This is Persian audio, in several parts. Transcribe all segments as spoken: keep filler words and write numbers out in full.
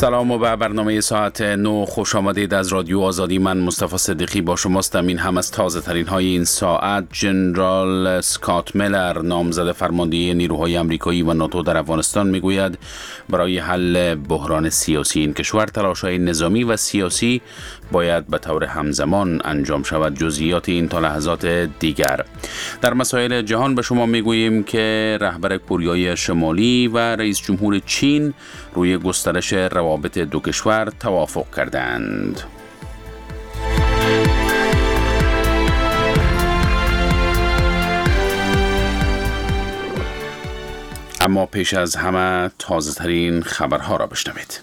سلام و به برنامه ساعت نو خوش آمدید. از رادیو آزادی من مصطفی صدیقی با شماستم. این هم از تازه ترین های این ساعت. جنرال اسکات میلر نامزد فرماندهی نیروهای آمریکایی و ناتو در افغانستان میگوید برای حل بحران سیاسی این کشور تلاش‌های نظامی و سیاسی باید به طور همزمان انجام شود. جزئیات این تا لحظات دیگر. در مسائل جهان به شما میگوییم که رهبر کره شمالی و رئیس جمهور چین روی گسترش روابط دو کشور توافق کردند. اما پیش از همه تازه ترین خبرها را بشنوید.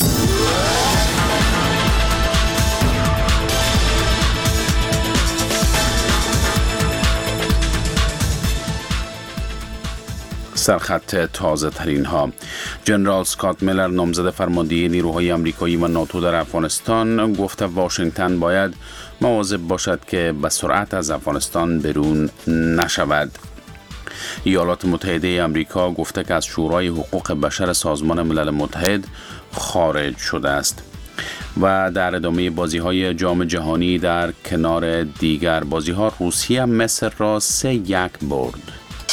سرخط تازه ترین ها. جنرال اسکات میلر نامزد فرماندهی نیروهای آمریکایی و ناتو در افغانستان گفته واشنگتن باید مواظب باشد که به سرعت از افغانستان بیرون نشود. ایالات متحده آمریکا گفته که از شورای حقوق بشر سازمان ملل متحد خارج شده است. و در ادامه بازی‌های جام جهانی در کنار دیگر بازی‌ها روسیه مصر را سه یک برد.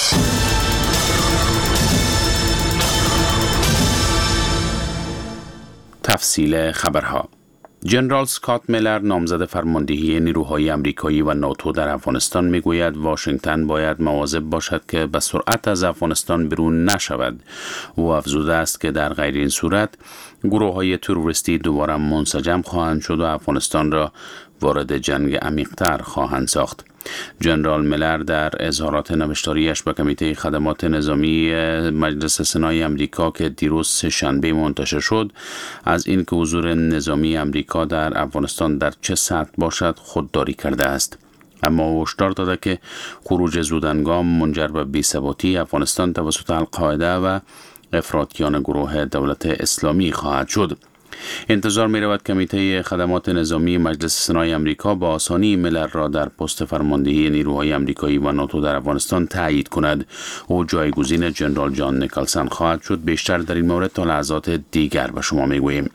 تفصیل خبرها. جنرال اسکات میلر نامزد فرماندهی نیروهای آمریکایی و ناتو در افغانستان میگوید واشنگتن باید مواظب باشد که به سرعت از افغانستان بیرون نشود. او افزوده است که در غیر این صورت گروه‌های تروریستی دوباره منسجم خواهند شد و افغانستان را وارد جنگ عمیق‌تر خواهند ساخت. جنرال میلر در اظهارات نوشتاریش به کمیته خدمات نظامی مجلس سنای آمریکا که دیروز سه‌شنبه منتشر شد از اینکه حضور نظامی آمریکا در افغانستان در چه سطح باشد خودداری کرده است. اما هشدار داده که خروج زودهنگام منجر به بی‌ثباتی افغانستان توسط القاعده و افراطیان گروه دولت اسلامی خواهد شد. انتظار می رود کمیته خدمات نظامی مجلس سنای آمریکا با آسانی میلر را در پست فرماندهی نیروهای آمریکایی و ناتو در افغانستان تایید کند. او جایگزین جنرال جان نیکلسن خواهد شد. بیشتر در این مورد تا لحظات دیگر به شما می گوییم.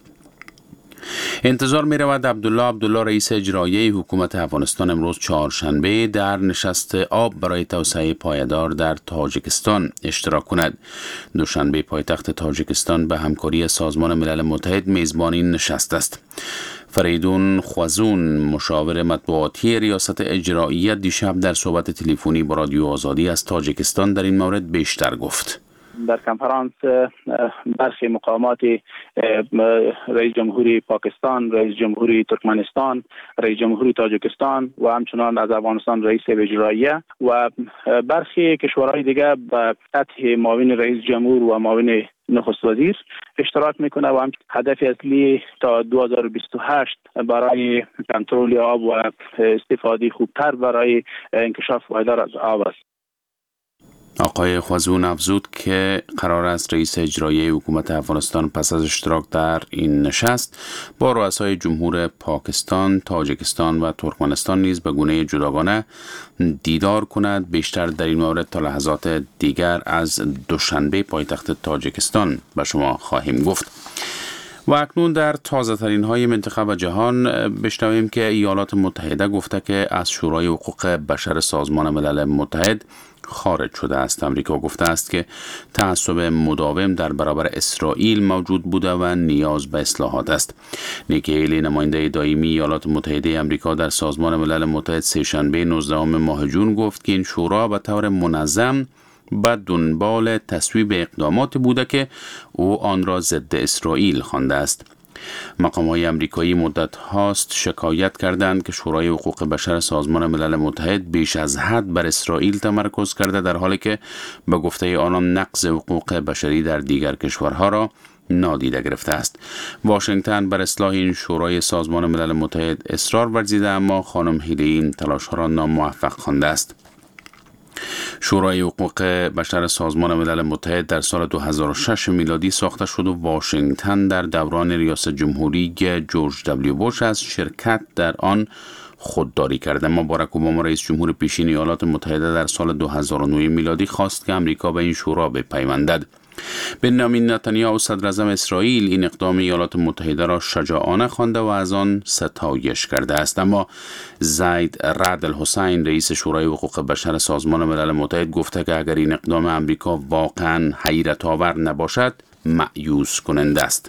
انتظار می رود عبدالله عبدالله رئیس اجرایی حکومت افغانستان امروز چهارشنبه در نشست آب برای توسعه پایدار در تاجیکستان اشتراک کند. دوشنبه پایتخت تاجیکستان به همکاری سازمان ملل متحد میزبان این نشست است. فریدون خوازون مشاور مطبوعاتی ریاست اجرایی دیشب در صحبت تلفنی با رادیو آزادی از تاجیکستان در این مورد بیشتر گفت. در کنفرانس برخی مقامات رئیس جمهوری پاکستان، رئیس جمهوری ترکمنستان، رئیس جمهوری تاجیکستان و همچنان از افغانستان رئیس اجراییه و برخی کشورهای دیگر به سطح معاون رئیس جمهور و معاون نخست وزیر اشتراک میکنه و هم هدف اصلی تا دو هزار و بیست و هشت برای کنترل آب و استفاده خوبتر برای انکشاف پایدار از آب است. آقای خوازون افزود که قرار است رئیس اجرایی حکومت افغانستان پس از اشتراک در این نشست با رؤسای جمهور پاکستان، تاجیکستان و ترکمنستان نیز به گونه جداگانه دیدار کند. بیشتر در این مورد تا لحظات دیگر از دوشنبه پایتخت تاجیکستان به شما خواهیم گفت. و اکنون در تازه ترین های منطقه و جهان بشنویم که ایالات متحده گفته که از شورای حقوق بشر سازمان ملل متحد خارج شده است. امریکا گفته است که تعصب مداوم در برابر اسرائیل موجود بوده و نیاز به اصلاحات است. نیکی هیلی نماینده دائمی ایالات متحده امریکا در سازمان ملل متحد سه‌شنبه نوزدهم ماه جون گفت که این شورا به طور منظم به دنبال تصویب اقدامات بوده که او آن را ضد اسرائیل خوانده است. مقام‌های آمریکایی مدت هاست شکایت کردند که شورای حقوق بشر سازمان ملل متحد بیش از حد بر اسرائیل تمرکز کرده، در حالی که به گفته آنان نقض حقوق بشری در دیگر کشورها را نادیده گرفته است. واشنگتن بر اصلاح این شورای سازمان ملل متحد اصرار ورزیده، اما خانم هیلی این تلاش‌ها را ناموفق خوانده است. شورای حقوق بشر سازمان ملل متحد در سال دو هزار و شش میلادی ساخته شد و واشنگتن در دوران ریاست جمهوری جورج دبلیو بوش از شرکت در آن خودداری کرد. اما باراک اوباما رئیس جمهور پیشین ایالات متحده در سال دو هزار و نه میلادی خواست که امریکا به این شورا بپیوندد. بنیامین نتانیاهو صدر اعظم اسرائیل این اقدام ایالات متحده را شجاعانه خوانده و از آن ستایش کرده است، اما زید رعد الحسین رئیس شورای حقوق بشر سازمان ملل متحد گفته که اگر این اقدام امریکا واقعا حیرت آور نباشد مأیوس کننده است.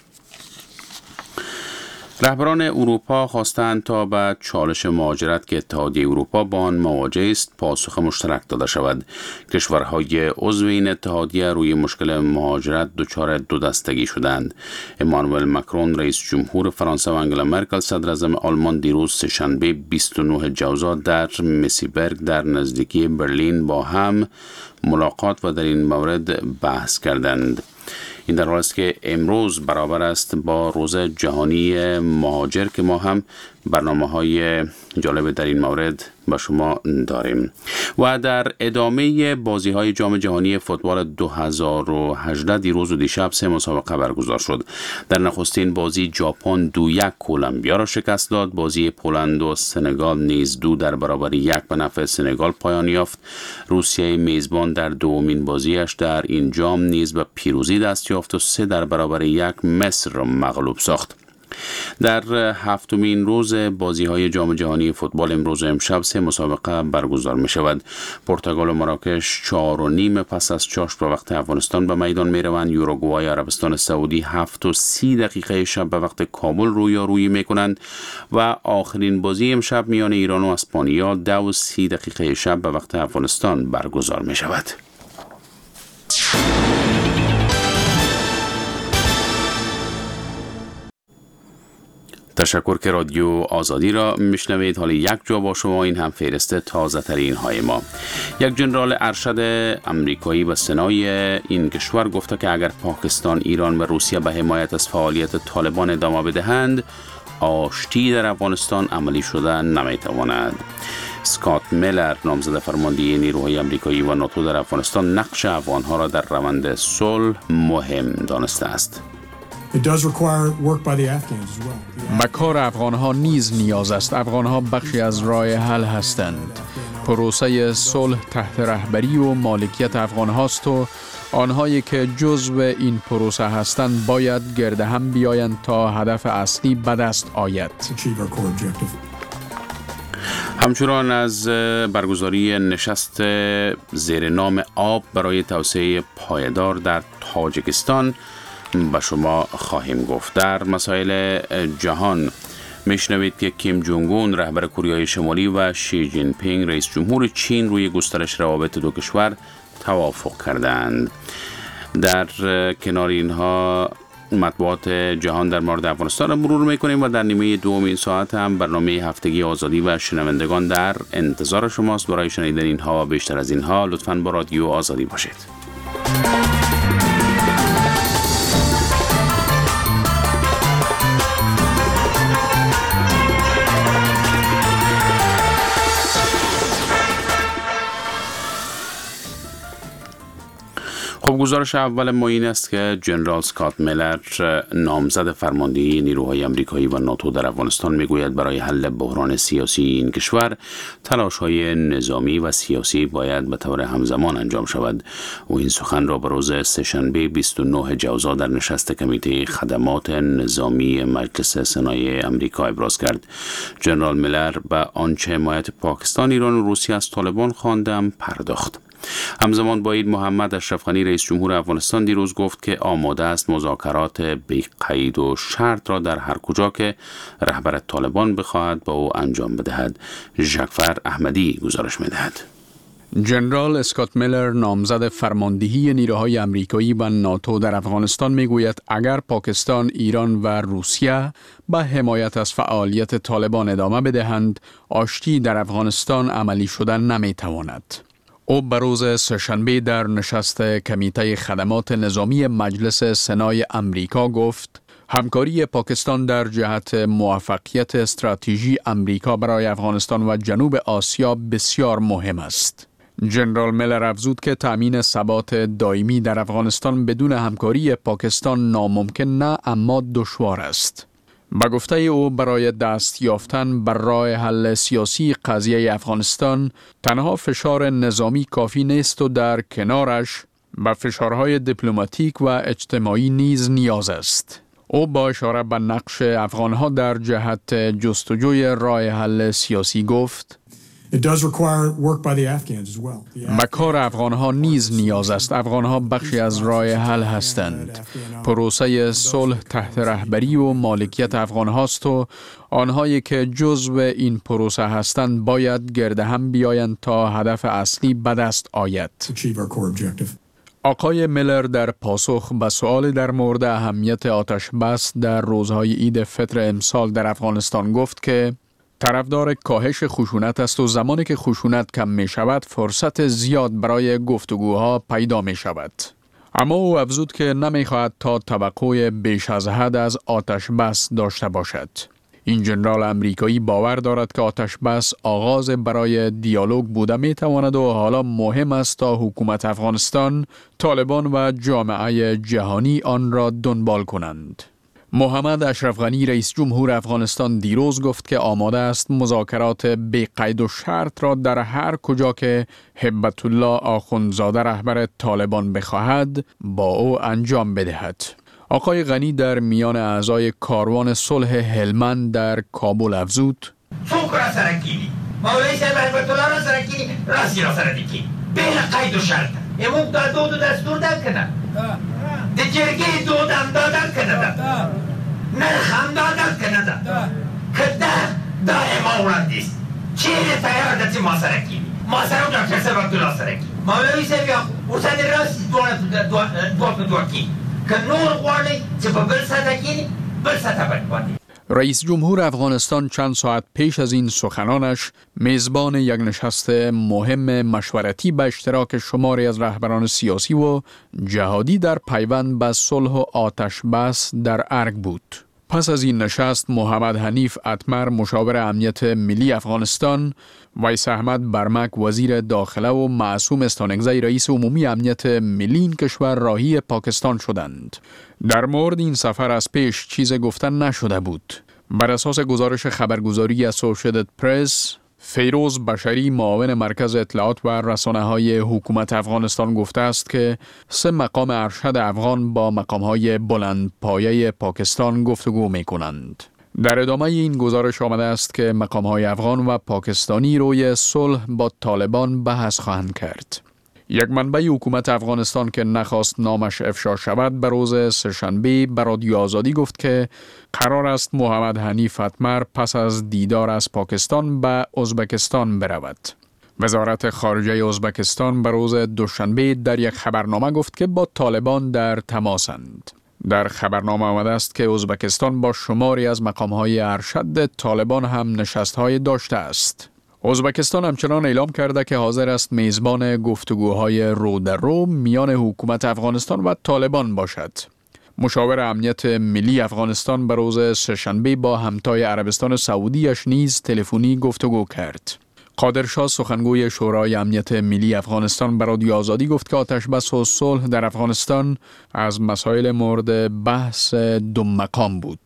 رهبران اروپا خواستند تا به چالش مهاجرت که اتحادیه اروپا با آن مواجه است پاسخ مشترک داده شود. کشورهای عضو این اتحادیه روی مشکل مهاجرت دچار دو دستگی شدند. امانوئل مکرون رئیس جمهور فرانسه و انگلا مرکل صدر اعظم آلمان دیروز سه‌شنبه بیست و نه ژوئن در مسیبرگ در نزدیکی برلین با هم ملاقات و در این مورد بحث کردند. این در حالی است که امروز برابر است با روز جهانی مهاجر که ما هم برنامه‌های جالب در این مورد با شما داریم. و در ادامه بازی‌های جام جهانی فوتبال دو هزار و هجده دیروز و دیشب سه مسابقه برگزار شد. در نخستین بازی ژاپن دو یک کلمبیا را شکست داد. بازی پولند و سنگال نیز دو در برابر یک به نفع سنگال پایان یافت. روسیه میزبان در دومین بازیش در این جام نیز به پیروزی دست یافت و سه در برابر یک مصر را مغلوب ساخت. در هفتمین روز بازی‌های جام جهانی فوتبال امروز و امشب سه مسابقه برگزار می شود. پرتغال و مراکش چهار و نیم پس از چاشت به وقت افغانستان به میدان می روند. یوروگوای عربستان سعودی هفت و سی دقیقه شب به وقت کابل رویارویی می کنند و آخرین بازی امشب میان ایران و اسپانیا دو و سی دقیقه شب به وقت افغانستان برگزار می شود. تشکر که رادیو آزادی را میشنوید. حالا یک جا با شما این هم فهرست تازه ترین های ما. یک جنرال ارشد امریکایی به سنای این کشور گفته که اگر پاکستان، ایران و روسیه به حمایت از فعالیت طالبان ادامه بدهند آشتی در افغانستان عملی شده نمیتواند. اسکات میلر نامزد فرماندهی نیروهای امریکایی و ناتو در افغانستان نقش افغانها را در روند صلح مهم دانسته است. به کار افغانها نیز نیاز است. افغانها بخشی از راه حل هستند. پروسه صلح تحت رهبری و مالکیت افغانهاست و آنهایی که جزو این پروسه هستند باید گرد هم بیایند تا هدف اصلی به دست آید. همچنان از برگزاری نشست زیر نام آب برای توسعه پایدار در تاجیکستان با شما خواهیم گفت. در مسائل جهان میشنوید که کیم جونگ اون رهبر کره شمالی و شی جین پینگ رئیس جمهور چین روی گسترش روابط دو کشور توافق کردند. در کنار اینها مطبوعات جهان در مورد افغانستان را مرور میکنیم و در نیمه دوم این ساعت هم برنامه هفتگی آزادی و شنوندگان در انتظار شماست. برای شنیدن اینها و بیشتر از اینها لطفاً با رادیو آزادی باشید. خب گزارش اول ما این است که جنرال اسکات میلر نامزد فرماندهی نیروهای امریکایی و ناتو در افغانستان میگوید برای حل بحران سیاسی این کشور تلاش‌های نظامی و سیاسی باید به طور همزمان انجام شود. او این سخن را به روز سه‌شنبه بیست و نه ژوئن در نشست کمیته خدمات نظامی مجلس سنای امریکا ابراز کرد. جنرال میلر به آنچه حمایت پاکستان، ایران و روسیه از طالبان خواندم پرداخت. همزمان با این محمد اشرف غنی رئیس جمهور افغانستان دیروز گفت که آماده است مذاکرات بی قید و شرط را در هر کجا که رهبر طالبان بخواهد با او انجام بدهد. ژکفر احمدی گزارش می‌دهد. جنرال اسکات میلر نامزد فرماندهی نیروهای امریکایی و ناتو در افغانستان میگوید اگر پاکستان، ایران و روسیه به حمایت از فعالیت طالبان ادامه بدهند آشتی در افغانستان عملی شدن نمیتواند. او به روز سه‌شنبه در نشست کمیته خدمات نظامی مجلس سنای امریکا گفت همکاری پاکستان در جهت موفقیت استراتژی امریکا برای افغانستان و جنوب آسیا بسیار مهم است. جنرال میلر افزود که تأمین ثبات دائمی در افغانستان بدون همکاری پاکستان ناممکن نه اما دشوار است. با گفته او برای دست یافتن بر راه حل سیاسی قضیه افغانستان تنها فشار نظامی کافی نیست و در کنارش به فشارهای دیپلماتیک و اجتماعی نیز نیاز است. او با اشاره به نقش افغانها در جهت جستجوی راه حل سیاسی گفت: It does require work by the Afghans as well. به کار افغانها نیز نیاز است. افغانها بخشی از راه حل هستند. پروسه صلح تحت رهبری و مالکیت افغانهاست و آنهایی که جزو این پروسه هستند باید گرد هم بیایند تا هدف اصلی به دست آید. Achieve our core objective. آقای میلر در پاسخ به سؤال در مورد اهمیت آتش بس در روزهای عید فطر امسال در افغانستان گفت که طرفدار کاهش خشونت است و زمانی که خشونت کم می شود فرصت زیاد برای گفتگوها پیدا می شود. اما او افزود که نمی خواهد تا توقع بیش از حد از آتش بس داشته باشد. این جنرال امریکایی باور دارد که آتش بس آغاز برای دیالوگ بوده می تواند و حالا مهم است تا حکومت افغانستان، طالبان و جامعه جهانی آن را دنبال کنند. محمد اشرف غنی رئیس جمهور افغانستان دیروز گفت که آماده است مذاکرات بی قید و شرط را در هر کجا که هبت الله آخوندزاده رهبر طالبان بخواهد با او انجام بدهد. آقای غنی در میان اعضای کاروان صلح هلمند در کابل افزود: څوک را سره کینی مولوی صاحب هبت الله را سره کینی راسی را سره دی کینی بین قید و شرط امون دا دود و دستور داد کنه د جرګې دود هم دادن کنه دا نرخ هم دادن کنه دا که دا دا اما وړاندیز چیرې تیار ده چې ما سره کینی ما سره ډاکټر صاحب عبدالله سره کینی مولوی صاحب ورسره راسی دوه په دوه کینی که نور غواړي چې په بل سطح کینی بل سطح باندې. رئیس جمهور افغانستان چند ساعت پیش از این سخنانش میزبان یک نشست مهم مشورتی به اشتراک شماری از رهبران سیاسی و جهادی در پیوند به صلح و آتش بس در ارگ بود. پس از این نشست محمد حنیف اتمر مشاور امنیت ملی افغانستان، ویس احمد برمک وزیر داخله و معصوم استانگزی رئیس عمومی امنیت ملی این کشور راهی پاکستان شدند. در مورد این سفر از پیش چیز گفتن نشده بود. بر اساس گزارش خبرگزاری اسوسییتد پرس، فیروز بشری معاون مرکز اطلاعات و رسانه‌های حکومت افغانستان گفته است که سه مقام ارشد افغان با مقام‌های بلندپایه پاکستان گفتگو می‌کنند. در ادامه این گزارش آمده است که مقام‌های افغان و پاکستانی روی صلح با طالبان بحث خواهند کرد. یک منبع حکومت افغانستان که نخواست نامش افشا شود به روز سه‌شنبه به رادیو آزادی گفت که قرار است محمد حنیف اتمر پس از دیدار از پاکستان به ازبکستان برود. وزارت خارجه ازبکستان به روز دوشنبه در یک خبرنامه گفت که با طالبان در تماسند. در خبرنامه آمده است که ازبکستان با شماری از مقام‌های ارشد طالبان هم نشست‌های داشته است. ازبکستان همچنان اعلام کرده که حاضر است میزبان گفتگوهای رو در رو میان حکومت افغانستان و طالبان باشد. مشاور امنیت ملی افغانستان به روز سه‌شنبه با همتای عربستان سعودیش نیز تلفنی گفتگو کرد. قادرشاه سخنگوی شورای امنیت ملی افغانستان به رادیو آزادی گفت که آتش بس و صلح در افغانستان از مسائل مورد بحث دو مقام بود.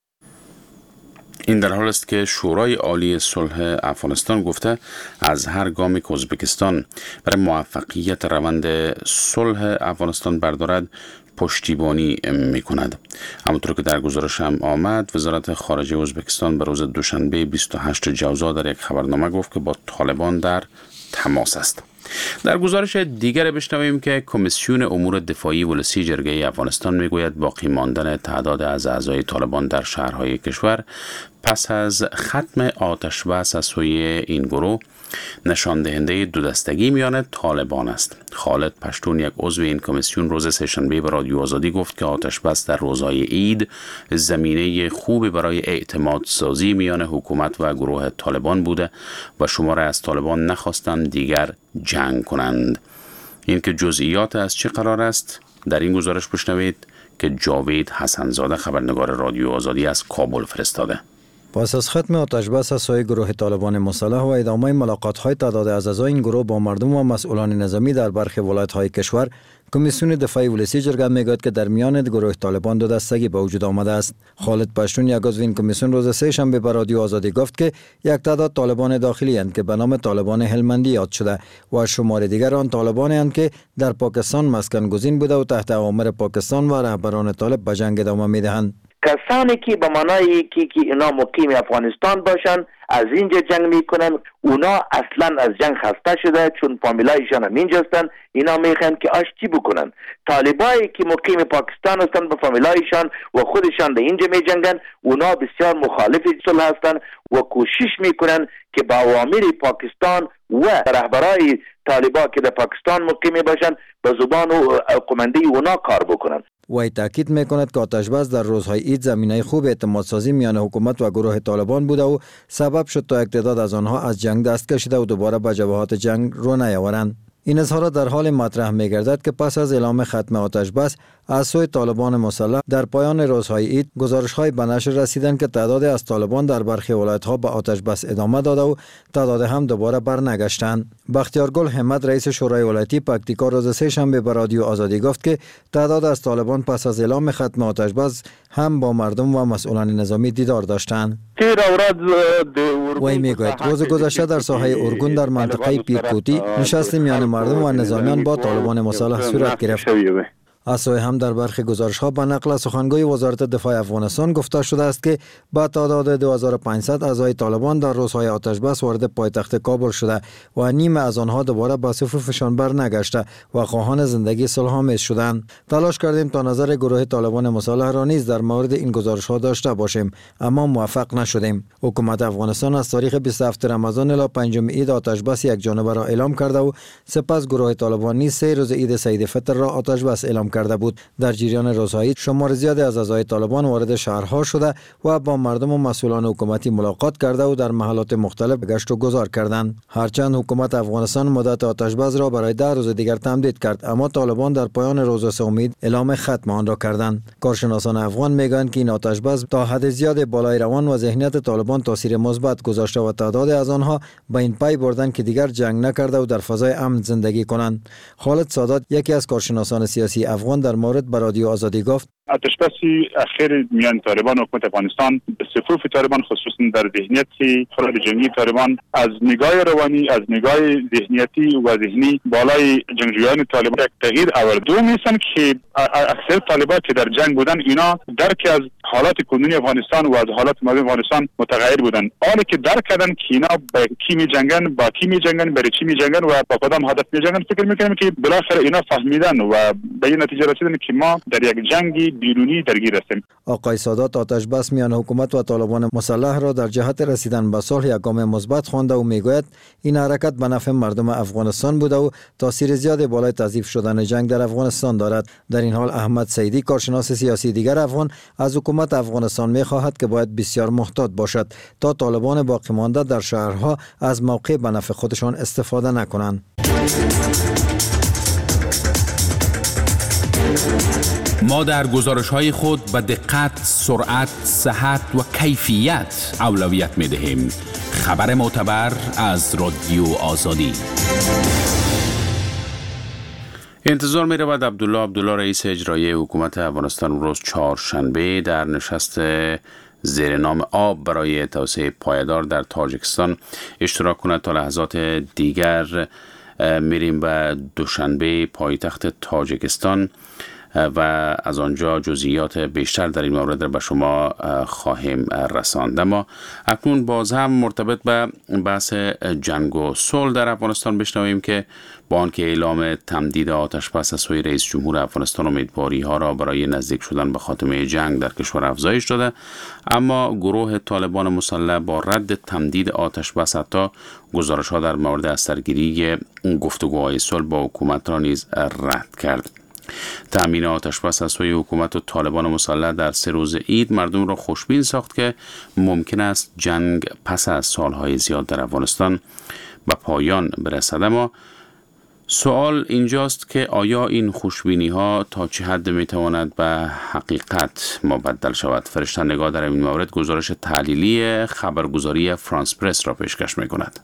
این در حال است که شورای عالی صلح افغانستان گفته از هر گامی که ازبکستان برای موفقیت روند صلح افغانستان بردارد پشتیبانی می کند. همونطور که در گزارش هم آمد، وزارت خارجه ازبکستان به روز دوشنبه بیست و هشتم جوزا در یک خبرنامه گفت که با طالبان در تماس است. در گزارش دیگر بشنویم که کمیسیون امور دفاعی ولسی جرگه افغانستان میگوید باقی ماندن تعداد از اعضای طالبان در شهرهای کشور پس از ختم آتش بس از سوی این گروه نشان دهنده دو دستگی میان طالبان است. خالد پشتون، یک عضو این کمیسیون، روز سه‌شنبه به رادیو آزادی گفت که آتش بس در روزهای عید زمینه خوبی برای اعتماد سازی میان حکومت و گروه طالبان بوده و شماره از طالبان نخواستند دیگر جنگ کنند. این که جزئیات از چه قرار است در این گزارش بشنوید که جاوید حسنزاده خبرنگار رادیو آزادی از کابل فرستاده. پس از ختم آتش بس از سوی گروه طالبان مسلح و ادامه ملاقات‌های تعداد از اعضای این گروه با مردم و مسئولان نظامی در برخی ولایت‌های کشور، کمیسیون دفاع ولسی جرگه میگوید که در میان گروه طالبان دو دستگی به وجود آمده است. خالد پشتون، یک عضو این کمیسیون، روز سه شنبه به رادیو آزادی گفت که یک تعداد طالبان داخلی اند که به نام طالبان هلمندی یاد شده و شمار دیگر آن طالبان اند که در پاکستان مسکن گزین بوده و تحت اوامر پاکستان و رهبران طالب به جنگ ادامه میدهند. کسانی که به معنای که که اینا مقیم افغانستان باشن از اینجا جنگ میکنن، اونا اصلا از جنگ خسته شده، چون فامیلایشان هم اینجا هستن، اینا میخوان که آش چی بکنن. طالبایی که مقیم پاکستان هستن به فامیلایشان و خودشان در اینجا میجنگن، اونا بسیار مخالف صلح هستن و کوشش میکنن که با اوامر پاکستان و رهبرای طالبا که در پاکستان مقیم باشن به زبان و قمنده اونا کار بکنن. وی تاکید میکند که آتش بس در روزهای عید زمینه خوب اعتماد سازی میان حکومت و گروه طالبان بوده و سبب شد تا یک تعداد از آنها از جنگ دست کشیده و دوباره به جبهات جنگ رو نیاورند. این اظهارات در حال مطرح می‌گردد که پس از اعلام ختم آتش بس از سوی طالبان مسلح در پایان روزهای عید گزارش‌های به نشر رسیدند که تعداد از طالبان در برخی ولایت‌ها به آتش بس ادامه داده و تعداد هم دوباره برنگشتند. بختیارگل همت، رئیس شورای ولایتی پکتیکا، روز سه شنبه به رادیو آزادی گفت که تعداد از طالبان پس از اعلام ختم آتش بس هم با مردم و مسئولان نظامی دیدار داشتند. وی میگوید روز گذشته در ساحه اورگون در منطقه پیرکوتی نشست میان مردم و نظامیان با طالبان مسلح صورت گرفت. از سوی هم در برخی گزارش‌ها به نقل سخنگوی وزارت دفاع افغانستان گفته شده است که با تعداد دو هزار و پانصد اعضای طالبان در روزهای آتش بس وارد پایتخت کابل شده و نیم از آنها دوباره به صفوفشان برنگشته و خواهان زندگی صلح‌آمیز شدند. تلاش کردیم تا نظر گروه طالبان مسلح را نیز در مورد این گزارش‌ها داشته باشیم، اما موفق نشدیم. حکومت افغانستان از تاریخ بیست و هفتم رمضان الی پنجم عید آتش بس یک جانبه را اعلام کرده و سپس گروه طالبان نیز سه روز عید سعید فطر را آتش بس اعلام کرده بود. در جریان روزهای شمار زیادی از اعضای طالبان وارد شهرها شده و با مردم و مسئولان حکومتی ملاقات کرده و در محلات مختلف گشت و گذار کردند. هرچند حکومت افغانستان مدت آتش بس را برای ده روز دیگر تمدید کرد، اما طالبان در پایان روز سوم عید اعلام ختم آن را کردند. کارشناسان افغان میگویند که این آتش بس تا حد زیاد بالای روان و ذهنیت طالبان تاثیر مثبت گذاشته و تعداد از آنها به این پی بردند که دیگر جنگ نکرده و در فضای امن زندگی کنند. خالد سادات، یکی از کارشناسان سیاسی افغان، در مورد به رادیو آزادی گفت آتش بسی اخیر میان طالبان و حکومت افغانستان به صفوف طالبان، خصوصا در ذهنیت خرد جنگی طالبان، از نگاه روانی، از نگاه ذهنیتی و ذهنی بالای جنگجویان طالبان یک تغییر آورد. دو میسن که اکثر طالبان که در جنگ بودن اینا درک از حالات کنونی افغانستان و از حالات مادی افغانستان متغیر بودن. حالی که درک کردن که اینا با کی می جنگن، با کی می جنگن، برای چی می جنگن و با کدام هدف می جنگن، فکر میکنم که بالاخره اینا فهمیدن و به این نتیجه رسیدن که ما در یک جنگی بیرونی درگیر هستیم. آقای سادات آتش بس میان حکومت و طالبان مسلح را در جهت رسیدن به صلح یک گام مثبت خوانده و میگوید این حرکت به نفع مردم افغانستان بوده و تاثیر زیاد بالای تضعیف شدن جنگ در افغانستان دارد. در این حال احمد سیدی، کارشناس سیاسی دیگر افغان، از حکومت افغانستان میخواهد که باید بسیار محتاط باشد تا طالبان باقی مانده در شهرها از موقع به نفع خودشان استفاده نکنند. ما در گزارش‌های خود به دقت، سرعت، صحت و کیفیت اولویت می‌دهیم. خبر معتبر از رادیو آزادی. انتظار می رود عبدالله عبدالله رئیس اجرایی حکومت افغانستان روز چهارشنبه در نشست زیر نام آب برای توسعه پایدار در تاجیکستان اشتراک کند. تا لحظات دیگر میریم به دوشنبه پایتخت تاجیکستان و از آنجا جزئیات بیشتر در این مورد به شما خواهیم رساند. اما اکنون باز هم مرتبط به بحث جنگ و صلح در افغانستان بشنویم که با آنکه اعلام تمدید آتش بس از سوی رئیس جمهور افغانستان امیدواری ها را برای نزدیک شدن به خاتمه جنگ در کشور افزایش داده، اما گروه طالبان مسلح با رد تمدید آتش بس حتی گزارش ها در مورد از سرگیری گفتگوهای صلح با حکومت را نیز رد کرد. تأمین آتش بس از سوی حکومت و طالبان مسلح در سه روز عید مردم را خوشبین ساخت که ممکن است جنگ پس از سالهای زیاد در افغانستان به پایان برسد. اما سوال اینجاست که آیا این خوشبینی ها تا چه حد می تواند به حقیقت مبدل شود؟ فرشته نگاه در این مورد گزارش تحلیلی خبرگزاری فرانس پرس را پیشکش می کند.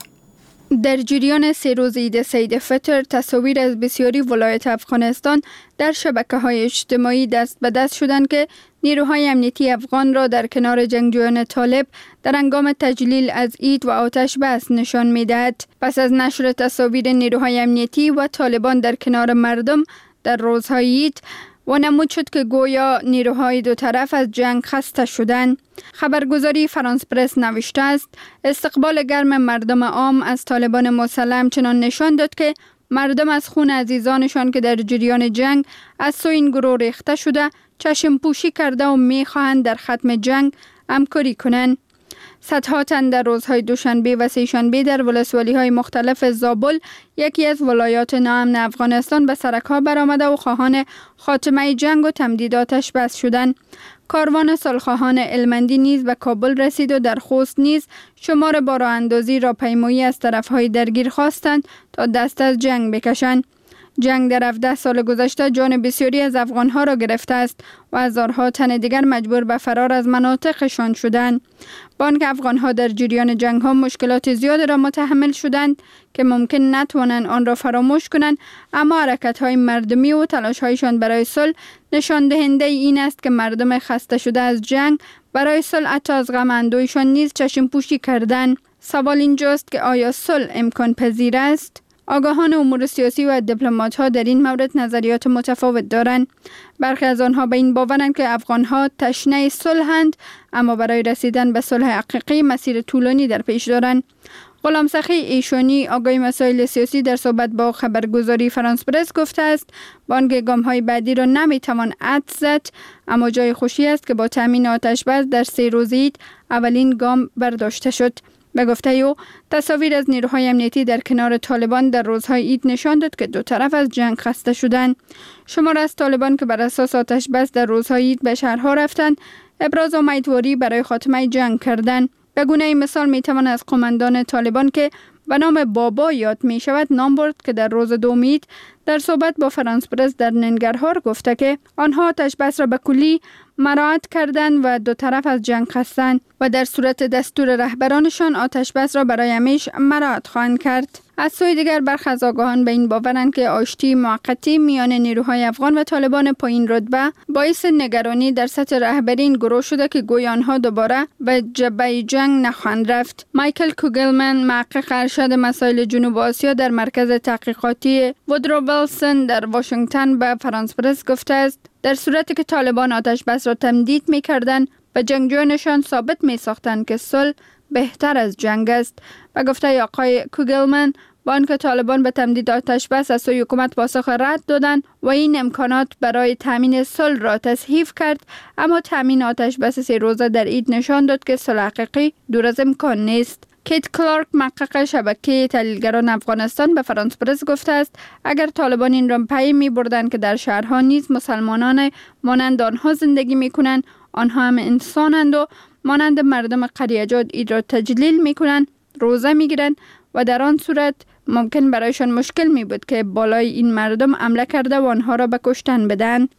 در جریان سه روز عید سید فطر تصاویر از بسیاری ولایت افغانستان در شبکه‌های اجتماعی دست به دست شدند که نیروهای امنیتی افغان را در کنار جنگجویان طالب در هنگام تجلیل از عید و آتش بس نشان می‌دهد. پس از نشر تصاویر نیروهای امنیتی و طالبان در کنار مردم در روزهای عید و نمود شد که گویا نیروهای دو طرف از جنگ خسته شدند. خبرگزاری فرانس پرس نوشته است استقبال گرم مردم عام از طالبان مسلح چنان نشان داد که مردم از خون عزیزانشان که در جریان جنگ از سوی این گروه ریخته شده چشم پوشی کرده و می‌خواهند در ختم جنگ همکاری کنند. صدها تن در روزهای دوشنبه و سه‌شنبه در ولسوالی‌های مختلف زابل، یکی از ولایات ناامن افغانستان، به سرک‌ها برآمده و خواهان خاتمه جنگ و تمدید آتش بس شدند. کاروان صلح‌خواهان المندی نیز به کابل رسید و در خوست نیز شمار با راه‌اندازی راهپیمایی از طرف‌های درگیر خواستند تا دست از جنگ بکشند. جنگ در هفده سال گذشته جان بسیاری از افغان‌ها را گرفته است و هزارها تن دیگر مجبور به فرار از مناطقشان شدند. با آنکه افغان‌ها در جریان جنگ‌ها مشکلات زیاد را متحمل شدند که ممکن نتوانند آن را فراموش کنند، اما حرکت‌های مردمی و تلاش‌هایشان برای صلح نشان دهنده این است که مردم خسته شده از جنگ برای صلح حتی از غم اندوهشان نیز چشم پوشی کردند. سوال اینجاست که آیا صلح امکان پذیر است؟ آگاهان امور سیاسی و دیپلمات‌ها در این مورد نظریات متفاوت دارند. برخی از آنها به این باورند که افغان‌ها تشنه صلح‌اند، اما برای رسیدن به صلح حقیقی مسیر طولانی در پیش دارند. غلام سخی ایشانی آگاه مسائل سیاسی در صحبت با خبرگزاری فرانس پرس گفته است با آنکه گام‌های بعدی را نمی‌توان حدس زد، اما جای خوشی است که با تامین آتش بس در سه روز عید اولین گام برداشته شد. به گفته او تصاویر از نیروهای امنیتی در کنار طالبان در روزهای عید نشان داد که دو طرف از جنگ خسته شدند. شمار از طالبان که بر اساس آتش بس در روزهای عید به شهرها رفتند ابراز امیدواری برای خاتمه جنگ کردند. به گونه مثال می توان از قماندان طالبان که به نام بابا یاد می شود نام برد که در روز دوم عید در صحبت با فرانس پرس در ننگرهار گفته که آنها آتش بس را به کلی مراعات کردند و دو طرف از جنگ خستند و در صورت دستور رهبرانشان آتش بس را برای همیشه مراعات خواهند کرد. از سوی دیگر برخی از آگاهان به این باورند که آشتی موقتی میان نیروهای افغان و طالبان پایین رتبه باعث نگرانی در سطح رهبری این گروه شده که گویا آنها دوباره به جبهه جنگ نخواهند رفت. مایکل کوگلمن، محقق ارشد مسائل جنوب آسیا در مرکز تحقیقاتی وودرو ویلسون در واشنگتن به فرانس پرس گفته است در صورتی که طالبان آتش بس را تمدید می‌کردند به جنگجویانشان ثابت می‌ساختند که صلح بهتر از جنگ است. و گفته آقای کوگلمن با آنکه طالبان به تمدید آتش بس از سوی حکومت پاسخ رد دادند و این امکانات برای تامین صلح را تصحیح کرد، اما تامین آتش بس سه روزه در عید نشان داد که صلح حقیقی دور از امکان نیست. کیت کلارک، محقق شبکه تحلیلگران افغانستان، به فرانس پرس گفته است اگر طالبان این را پی می بردند که در شهرها نیز مسلمانان مانند آنها زندگی می کنند، آنها هم انسانند و مانند مردم قریجات عید را تجلیل می کنند، روزه می گیرند و در آن صورت ممکن برایشان مشکل می بود که بالای این مردم حمله کرده و آنها را به کشتن بدهند.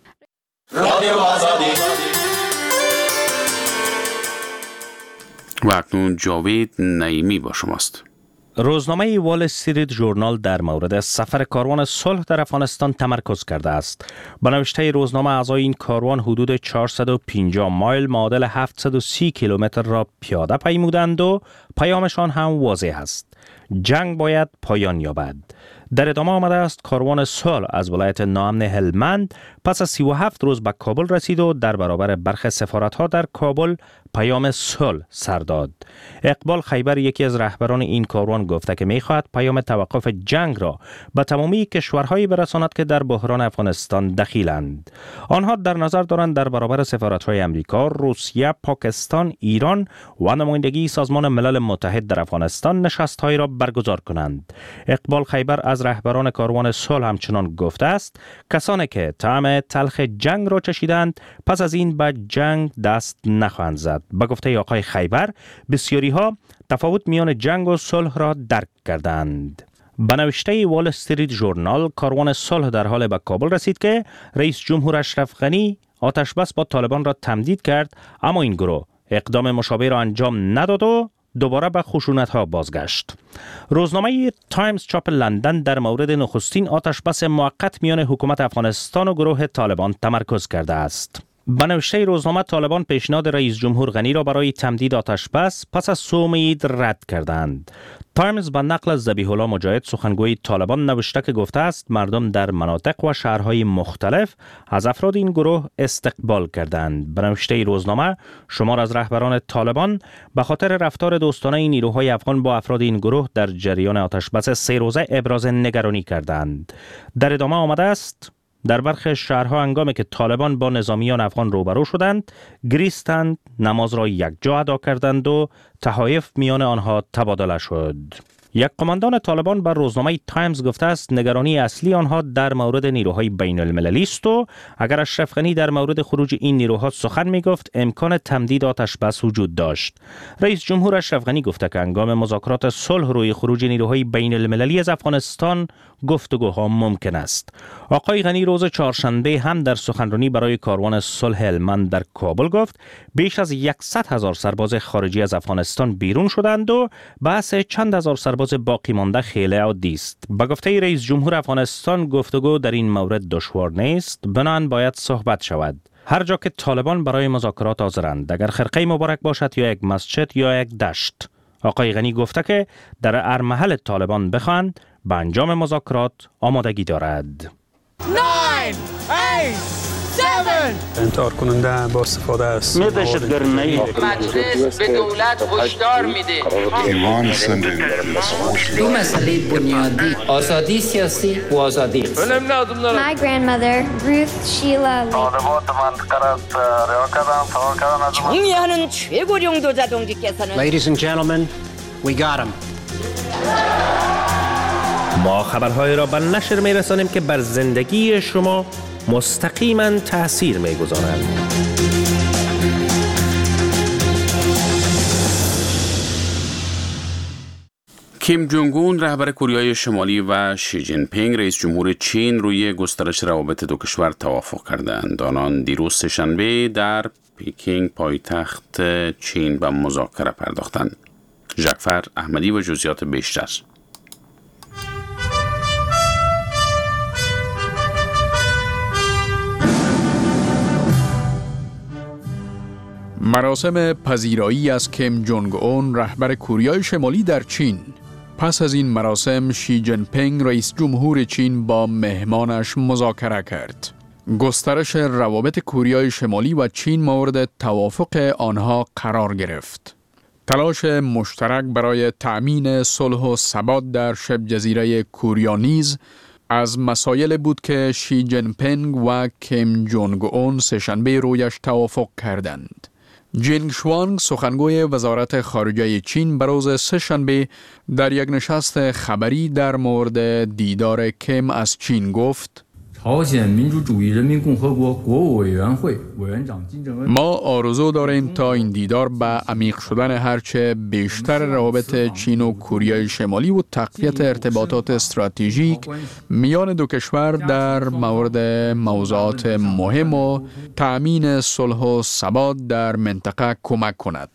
و اکنون جاوید نعیمی با شماست. روزنامه وال استریت ژورنال در مورد سفر کاروان صلح در افغانستان تمرکز کرده است. با نوشته روزنامه اعضای این کاروان حدود چهارصد و پنجاه مایل معادل هفتصد و سی کیلومتر را پیاده پیمودند و پیامشان هم واضح است. جنگ باید پایان یابد. در ادامه آمده است کاروان صلح از ولایت ناامن هلمند پس از سی و هفت روز به کابل رسید و در برابر برخی سفارت‌ها در کابل پیام صلح سر داد. اقبال خیبر، یکی از رهبران این کاروان، گفته که می‌خواهد پیام توقف جنگ را به تمامی کشورهایی برساند که در بحران افغانستان دخیلند. آنها در نظر دارند در برابر سفارت‌های امریکا، روسیه، پاکستان، ایران و نمایندگی سازمان ملل متحد در افغانستان نشست‌هایی را برگزار کنند. اقبال خیبر از رهبران کاروان صلح همچنان گفته است کسانی که طعم تلخ جنگ را چشیدند پس از این به جنگ دست نخواهند زد. به گفته آقای خیبر بسیاری ها تفاوت میان جنگ و صلح را درک کردند. به نوشته وال استریت ژورنال کاروان صلح در حال به کابل رسید که رئیس جمهور اشرف غنی آتش بس با طالبان را تمدید کرد، اما این گروه اقدام مشابه را انجام نداد و دوباره به خشونت‌ها بازگشت. روزنامه تایمز چاپ لندن در مورد نخستین آتش بس موقت میان حکومت افغانستان و گروه طالبان تمرکز کرده است. به نوشته روزنامه طالبان پیشنهاد رئیس جمهور غنی را برای تمدید آتش بس پس از صوم عید رد کردند. تایمز به نقل از ذبیح الله مجاهد سخنگوی طالبان نوشته که گفته است مردم در مناطق و شهرهای مختلف از افراد این گروه استقبال کردند. به نوشته روزنامه شمار از رهبران طالبان به خاطر رفتار دوستانه نیروهای افغان با افراد این گروه در جریان آتش بس سه روزه ابراز نگرانی کردند. در ادامه آمده است در برخی شهرها هنگامی که طالبان با نظامیان افغان روبرو شدند، گریستند، نماز را یکجا ادا کردند و تحایف میان آنها تبادله شد. یک قماندان طالبان بر روزنامه تایمز گفته است نگرانی اصلی آنها در مورد نیروهای بین المللی است و اگر اشرف غنی در مورد خروج این نیروها سخن می گفت امکان تمدید آتش بس وجود داشت. رئیس جمهور اشرف غنی گفته که هنگام مذاکرات صلح روی خروج نیروهای بین المللی از افغانستان گفتگوها ممکن است. آقای غنی روز چهارشنبه هم در سخنرانی برای کاروان صلح هلمند در کابل گفت بیش از صد هزار سرباز خارجی از افغانستان بیرون شدند و بحث چند هزار سرباز باقی مانده خیلی عادی است. با گفته رئیس جمهور افغانستان گفتگو در این مورد دشوار نیست، بنابراین باید صحبت شود. هر جا که طالبان برای مذاکرات حاضرند، اگر خرقه مبارک باشد یا یک مسجد یا یک دشت. آقای غنی گفته که در هر محل طالبان بخواهند به انجام مذاکرات آمادگی دارد. انتحار کننده با استفاده از دهشتگری مجلس به دولت هشدار میده دو مسئله بنیادی آزادی سیاسی و آزادی. My grandmother Ruth Sheila 정의하는 최고령도 자동직께서는 Ladies and gentlemen, we got him. ما خبرهای را به نشر می رسانیم که بر زندگی شما مستقیما تأثیر می گذارند. کیم جونگ اون رهبر کره شمالی و شی جین پینگ رئیس جمهور چین روی گسترش روابط دو کشور توافق کردند. آنان دیروز سه‌شنبه در پکینگ پایتخت چین به مذاکره پرداختند. جعفر احمدی و جزئیات بیشتر. مراسم پذیرایی از کیم جونگ اون رهبر کره شمالی در چین. پس از این مراسم شی جین پینگ رئیس جمهور چین با مهمانش مذاکره کرد. گسترش روابط کره شمالی و چین مورد توافق آنها قرار گرفت. تلاش مشترک برای تأمین صلح و ثبات در شبه جزیره کره نیز از مسائل بود که شی جین پینگ و کیم جونگ اون سه‌شنبه رویش توافق کردند. جینگ شوانگ سخنگوی وزارت خارجه چین به روز سه‌شنبه در یک نشست خبری در مورد دیدار کیم از چین گفت ما آرزو داریم تا این دیدار به عمیق شدن هرچه بیشتر روابط چین و کره شمالی و تقویت ارتباطات استراتژیک میان دو کشور در مورد موضوعات مهم و تأمین صلح و ثبات در منطقه کمک کند.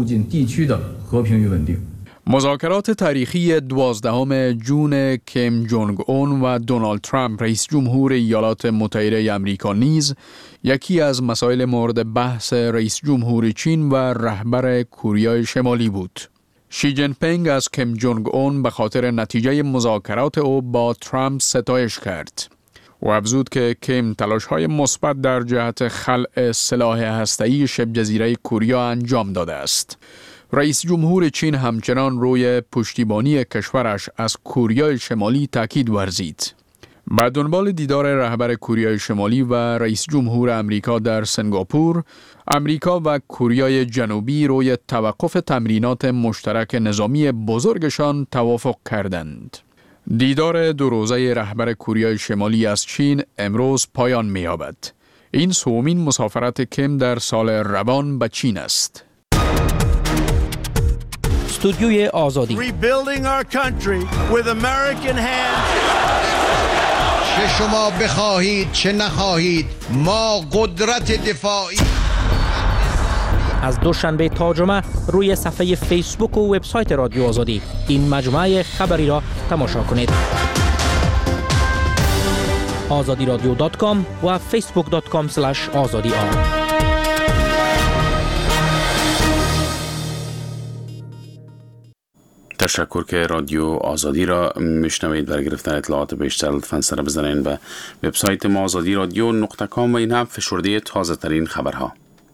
مذاکرات تاریخی دوازدهم جون کیم جونگ اون و دونالد ترامپ رئیس جمهور ایالات متحده آمریکا نیز یکی از مسائل مورد بحث رئیس جمهور چین و رهبر کره شمالی بود. شی جین پینگ از کیم جونگ اون به خاطر نتیجه مذاکرات او با ترامپ ستایش کرد و افزود که کیم تلاش‌های مثبت در جهت خلع سلاح هسته‌ای شبه جزیره کره انجام داده است. رئیس جمهور چین همچنان روی پشتیبانی کشورش از کره شمالی تاکید ورزید. به دنبال دیدار رهبر کره شمالی و رئیس جمهور امریکا در سنگاپور، امریکا و کره جنوبی روی توقف تمرینات مشترک نظامی بزرگشان توافق کردند. دیدار دو روزه رهبر کره شمالی از چین امروز پایان می‌یابد. این سومین مسافرت کیم در سال روان به چین است. استودیوی آزادی. Rebuilding our country with American hands. چه شما بخواهید چه نخواهید ما قدرت دفاعی. از دوشنبه تا جمعه روی صفحه فیسبوک و وبسایت رادیو آزادی این مجموعه خبری را تماشا کنید. آزادی رادیو دات کام و فیسبوک دات کام اسلش آزادی آر. تشکر که رادیو آزادی را میشنوید. برای گرفتن اطلاعات بیشتر لطفاً سر بزنید به وبسایت ما آزادی رادیو نقطه کام و این هم فشرده تازه ترین خبرها.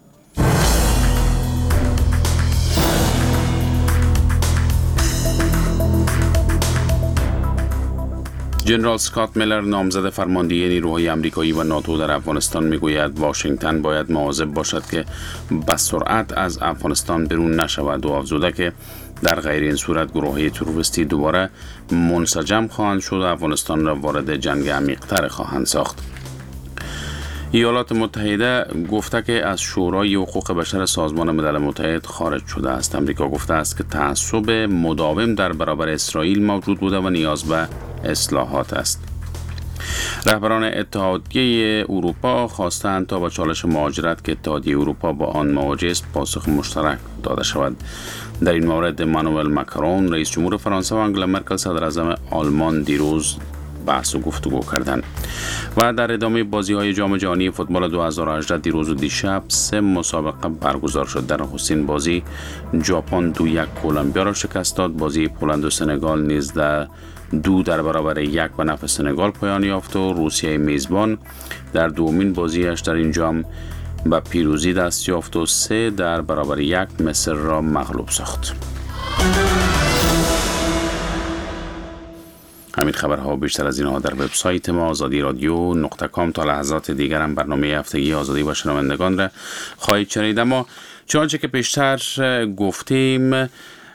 جنرال اسکات میلر نامزد فرماندهی نیروهای آمریکایی و ناتو در افغانستان میگوید واشنگتن باید مواظب باشد که به سرعت از افغانستان بیرون نشود و افزوده که در غیر این صورت گروه‌های تروریستی دوباره منسجم خواهند شد و افغانستان را وارد جنگ عمیق‌تر خواهند ساخت. ایالات متحده گفته که از شورای حقوق بشر سازمان ملل متحد خارج شده است. امریکا گفته است که تعصب مداوم در برابر اسرائیل موجود بوده و نیاز به اصلاحات است. رهبران اتحادیه اروپا خواستند تا به چالش مهاجرت که اتحادیه اروپا با آن مواجه است پاسخ مشترک داده شود. در این مورد مانوئل ماکرون رئیس جمهور فرانسه و آنگلا مرکل صدر اعظم آلمان دیروز بحث و گفتگو کردند. و در ادامه بازی‌های جام جهانی فوتبال دو هزار و هجده دیروز و دیشب سه مسابقه برگزار شد. در نخستین بازی ژاپن دو یک کلمبیا را شکست داد. بازی پولند و سنگال نیز در دو در برابر یک به نفع سنگال پایان یافت و روسیه میزبان در دومین بازیش در این جام به پیروزی دست یافت و سه در برابر یک مصر را مغلوب ساخت. همین خبرها بیشتر از اینها در وبسایت ما آزادی رادیو نقطه کام. تا لحظات دیگر هم برنامه هفتگی آزادی و شنوندگان را خواهید شنید. اما چنانچه که پیشتر گفتیم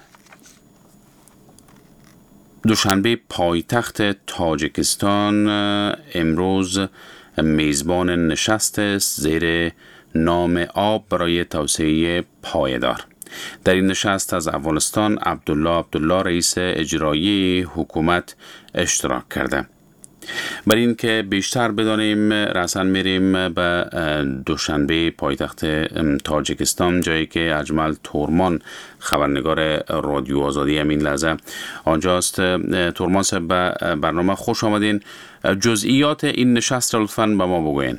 دوشنبه پایتخت تاجیکستان امروز میزبان نشست است زیر نام آب برای توسعه پایدار. در این نشست از افغانستان عبدالله عبدالله رئیس اجرایی حکومت اشتراک کرده. برای این که بیشتر بدانیم رسن میریم به دوشنبه پایتخت تاجیکستان، جایی که اجمل تورمان خبرنگار رادیو آزادی همین لحظه آنجاست. تورمان صاحب به برنامه خوش آمدین. جزئیات این نشست را لطفاً به ما بگوین.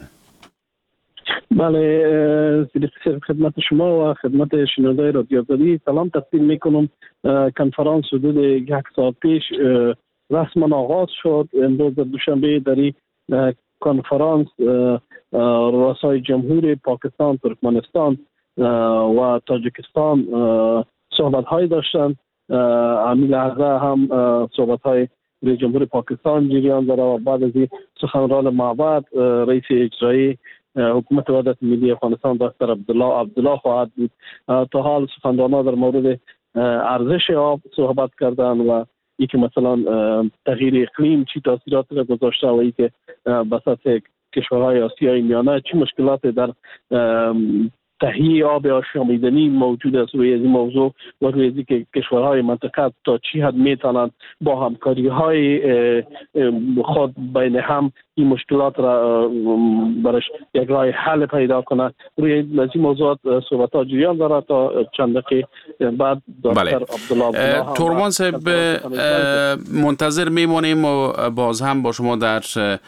بله، خدمت شما و خدمت شنوندگان رادیو آزادی سلام تقدیم میکنم. کنفرانس حدود یک ساعت پیش رسما آغاز شد. امروز دوشنبه در این کنفرانس رؤسای جمهور پاکستان، ترکمنستان و تاجیکستان صحبت های داشتند. همین لحظه هم صحبت های رئیس جمهور پاکستان جریان داره و بعد از این سخنران معبد رئیس اجرایی حکومت وحدت ملی افغانستان دکتر عبدالله عبدالله خواهد بود. تا حال سخنرانان در مورد ارزش آب صحبت کردند و ای که مثلا تغییر اقلیم چی تاثیرات را گذاشته و ای که به سطح کشورهای آسیای میانه چی مشکلات در تهیه آب آشامیدنی موجود است. روی این موضوع و روی این که کشورهای منطقه تا چی حد میتونند با همکاری های خود بین هم این مشکلات را برش یک راه حل پیدا کنند. روی این موضوعات صحبت ها جریان داره. تا چند دقیقه بعد دکتر عبدالله تورمان صاحب منتظر میمونیم و باز هم با شما در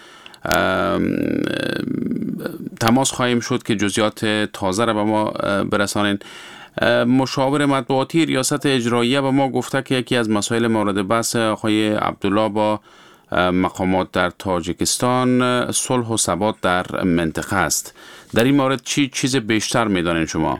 تماس خواهیم شد که جزئیات تازه را به ما برسانید. مشاور مطبوعاتی ریاست اجراییه به ما گفته که یکی از مسائل مورد بحث آقای عبدالله با مقامات در تاجیکستان صلح و ثبات در منطقه است. در این مورد چی چیز بیشتر میدانید شما؟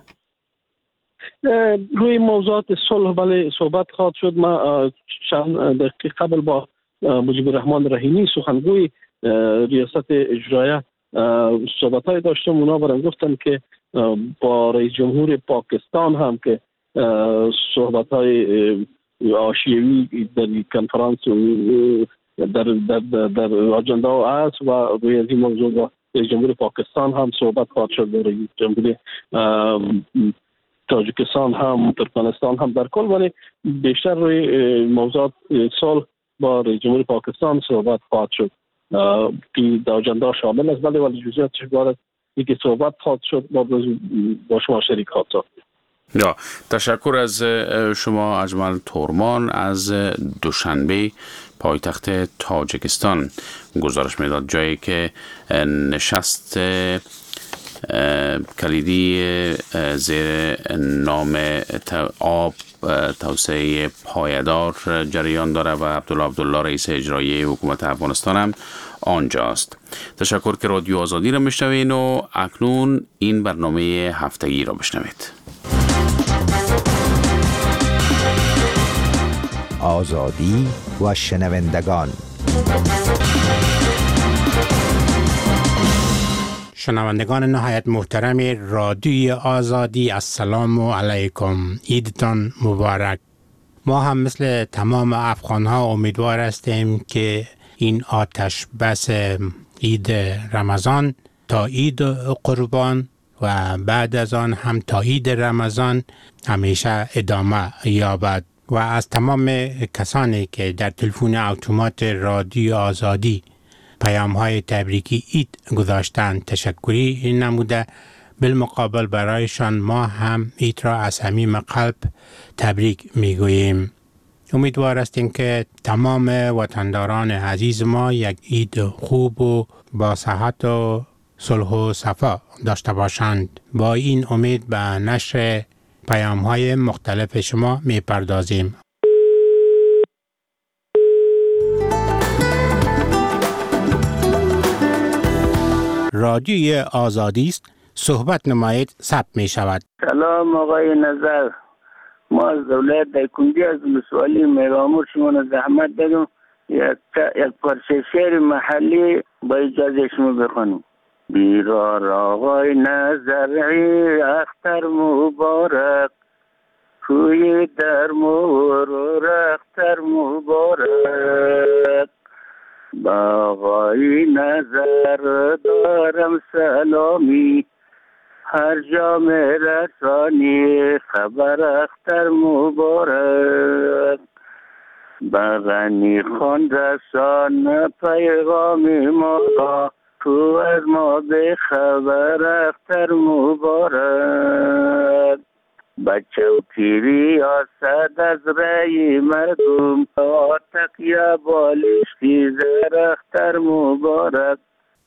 روی موضوعات صلح بله صحبت خواهد شد. ما چند دقیقه قبل با مجیب الرحمن رحیمی سخنگوی ریاست اجرایه صحبت‌های داشتم. اونا برام گفتن که با رئیس جمهور پاکستان هم که صحبت‌های آشیوی در کنفرانس در در در, در آجندا است و روی این موضوع با رئیس جمهور پاکستان هم صحبت خواهد شد. رئیس جمهور تاجیکستان هم ترکمنستان هم در کل، ولی بیشتر روی موضوعات صلح با رئیس جمهور پاکستان صحبت خواهد شد که در اجندا شامل است، ولی ولی جزئیاتش باید یکی صحبت خواهد شد با با شما شریک خواهد شد. یا تشکر از شما اجمل تورمان از دوشنبه پایتخت تاجیکستان گزارش میداد، جایی که نشست کلیدی زیر نام آب توسعه پایدار جریان داره و عبدالله عبدالله رئیس اجرایی حکومت افغانستان هم آنجاست. تشکر که رادیو آزادی را میشنوین و اکنون این برنامه هفتگی را بشنوید. آزادی و شنوندگان. شنوندگان نهایت محترم رادیوی آزادی، السلام علیکم، عیدتان مبارک. ما هم مثل تمام افغان‌ها امیدوار هستیم که این آتش بس عید رمضان تا عید قربان و بعد از آن هم تا عید رمضان همیشه ادامه یابد. و از تمام کسانی که در تلفن اتومات رادیو آزادی پیام های تبریکی عید گذاشتند تشکری نموده، بالمقابل برایشان ما هم عید را از صمیم قلب تبریک میگوییم. امیدوار هستیم که تمام وطنداران عزیز ما یک عید خوب و با صحت و صلح و صفا داشته باشند. با این امید به نشر پیام های مختلف شما می پردازیم. رادیوی آزادی است، صحبت نمایید ثبت می شود. سلام آقای نظر، ما از دولت دایکنجی از مسئولی میرامور شما زحمت دادم یک یک پارچه شعر محلی با اجازه شما بخونم. بیرار آقای نظری اختر مبارک، کوی در مورور اختر مبارک، با آقای نظر دارم سلامی، هر جا میرسانی خبر اختر مبارک، با غنی خان رسان پیغام ما را، تو از ما به خبر اختر مبارک، بچه و پیری آسد از رای مردم، تقیه بالش خیزر اختر مبارک.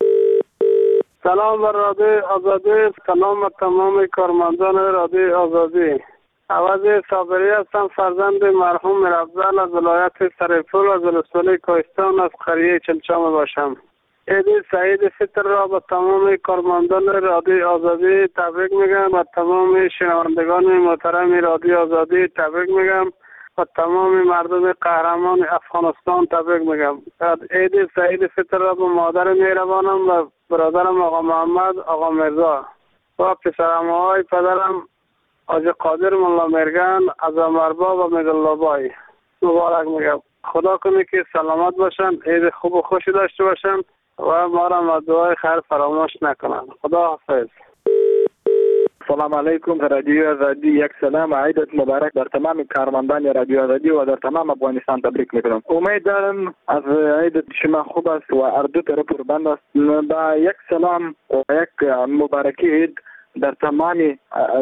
سلام بر رادیو آزادی، سلام بر تمام کارمندان رادیو آزادی. عوض صابری هستم، فرزند مرحوم میرافضل از ولایت سرپول از ولسوالی کوهستان از قریه چلچام باشم. عید سعید فطر را به تمام کارمندان رادیو آزادی تبریک میگم و تمام شنوندگان محترم رادیو آزادی تبریک میگم و تمام مردم قهرمان افغانستان تبریک میگم. عید سعید فطر را به مادر مهربانم و برادرم آقا محمد آقا مرزا و پسرم های پدرم حاجی قادر ملا مرگن از امربا و مدلابای مبارک میگم. خدا کنه که سلامت باشن، عید خوب و خوشی داشته باشن و ما را دعای خیر فراموش نکنن. خدا حافظ. سلام علیکم رادیو آزادی، یک سلام عیدت مبارک در تمام کارمندان رادیو آزادی و در تمام افغانستان تبریک میکنم. امید دارم از عیدت شما خوب است و اردو طرف پربند است. با یک سلام و یک مبارکی عید در تمام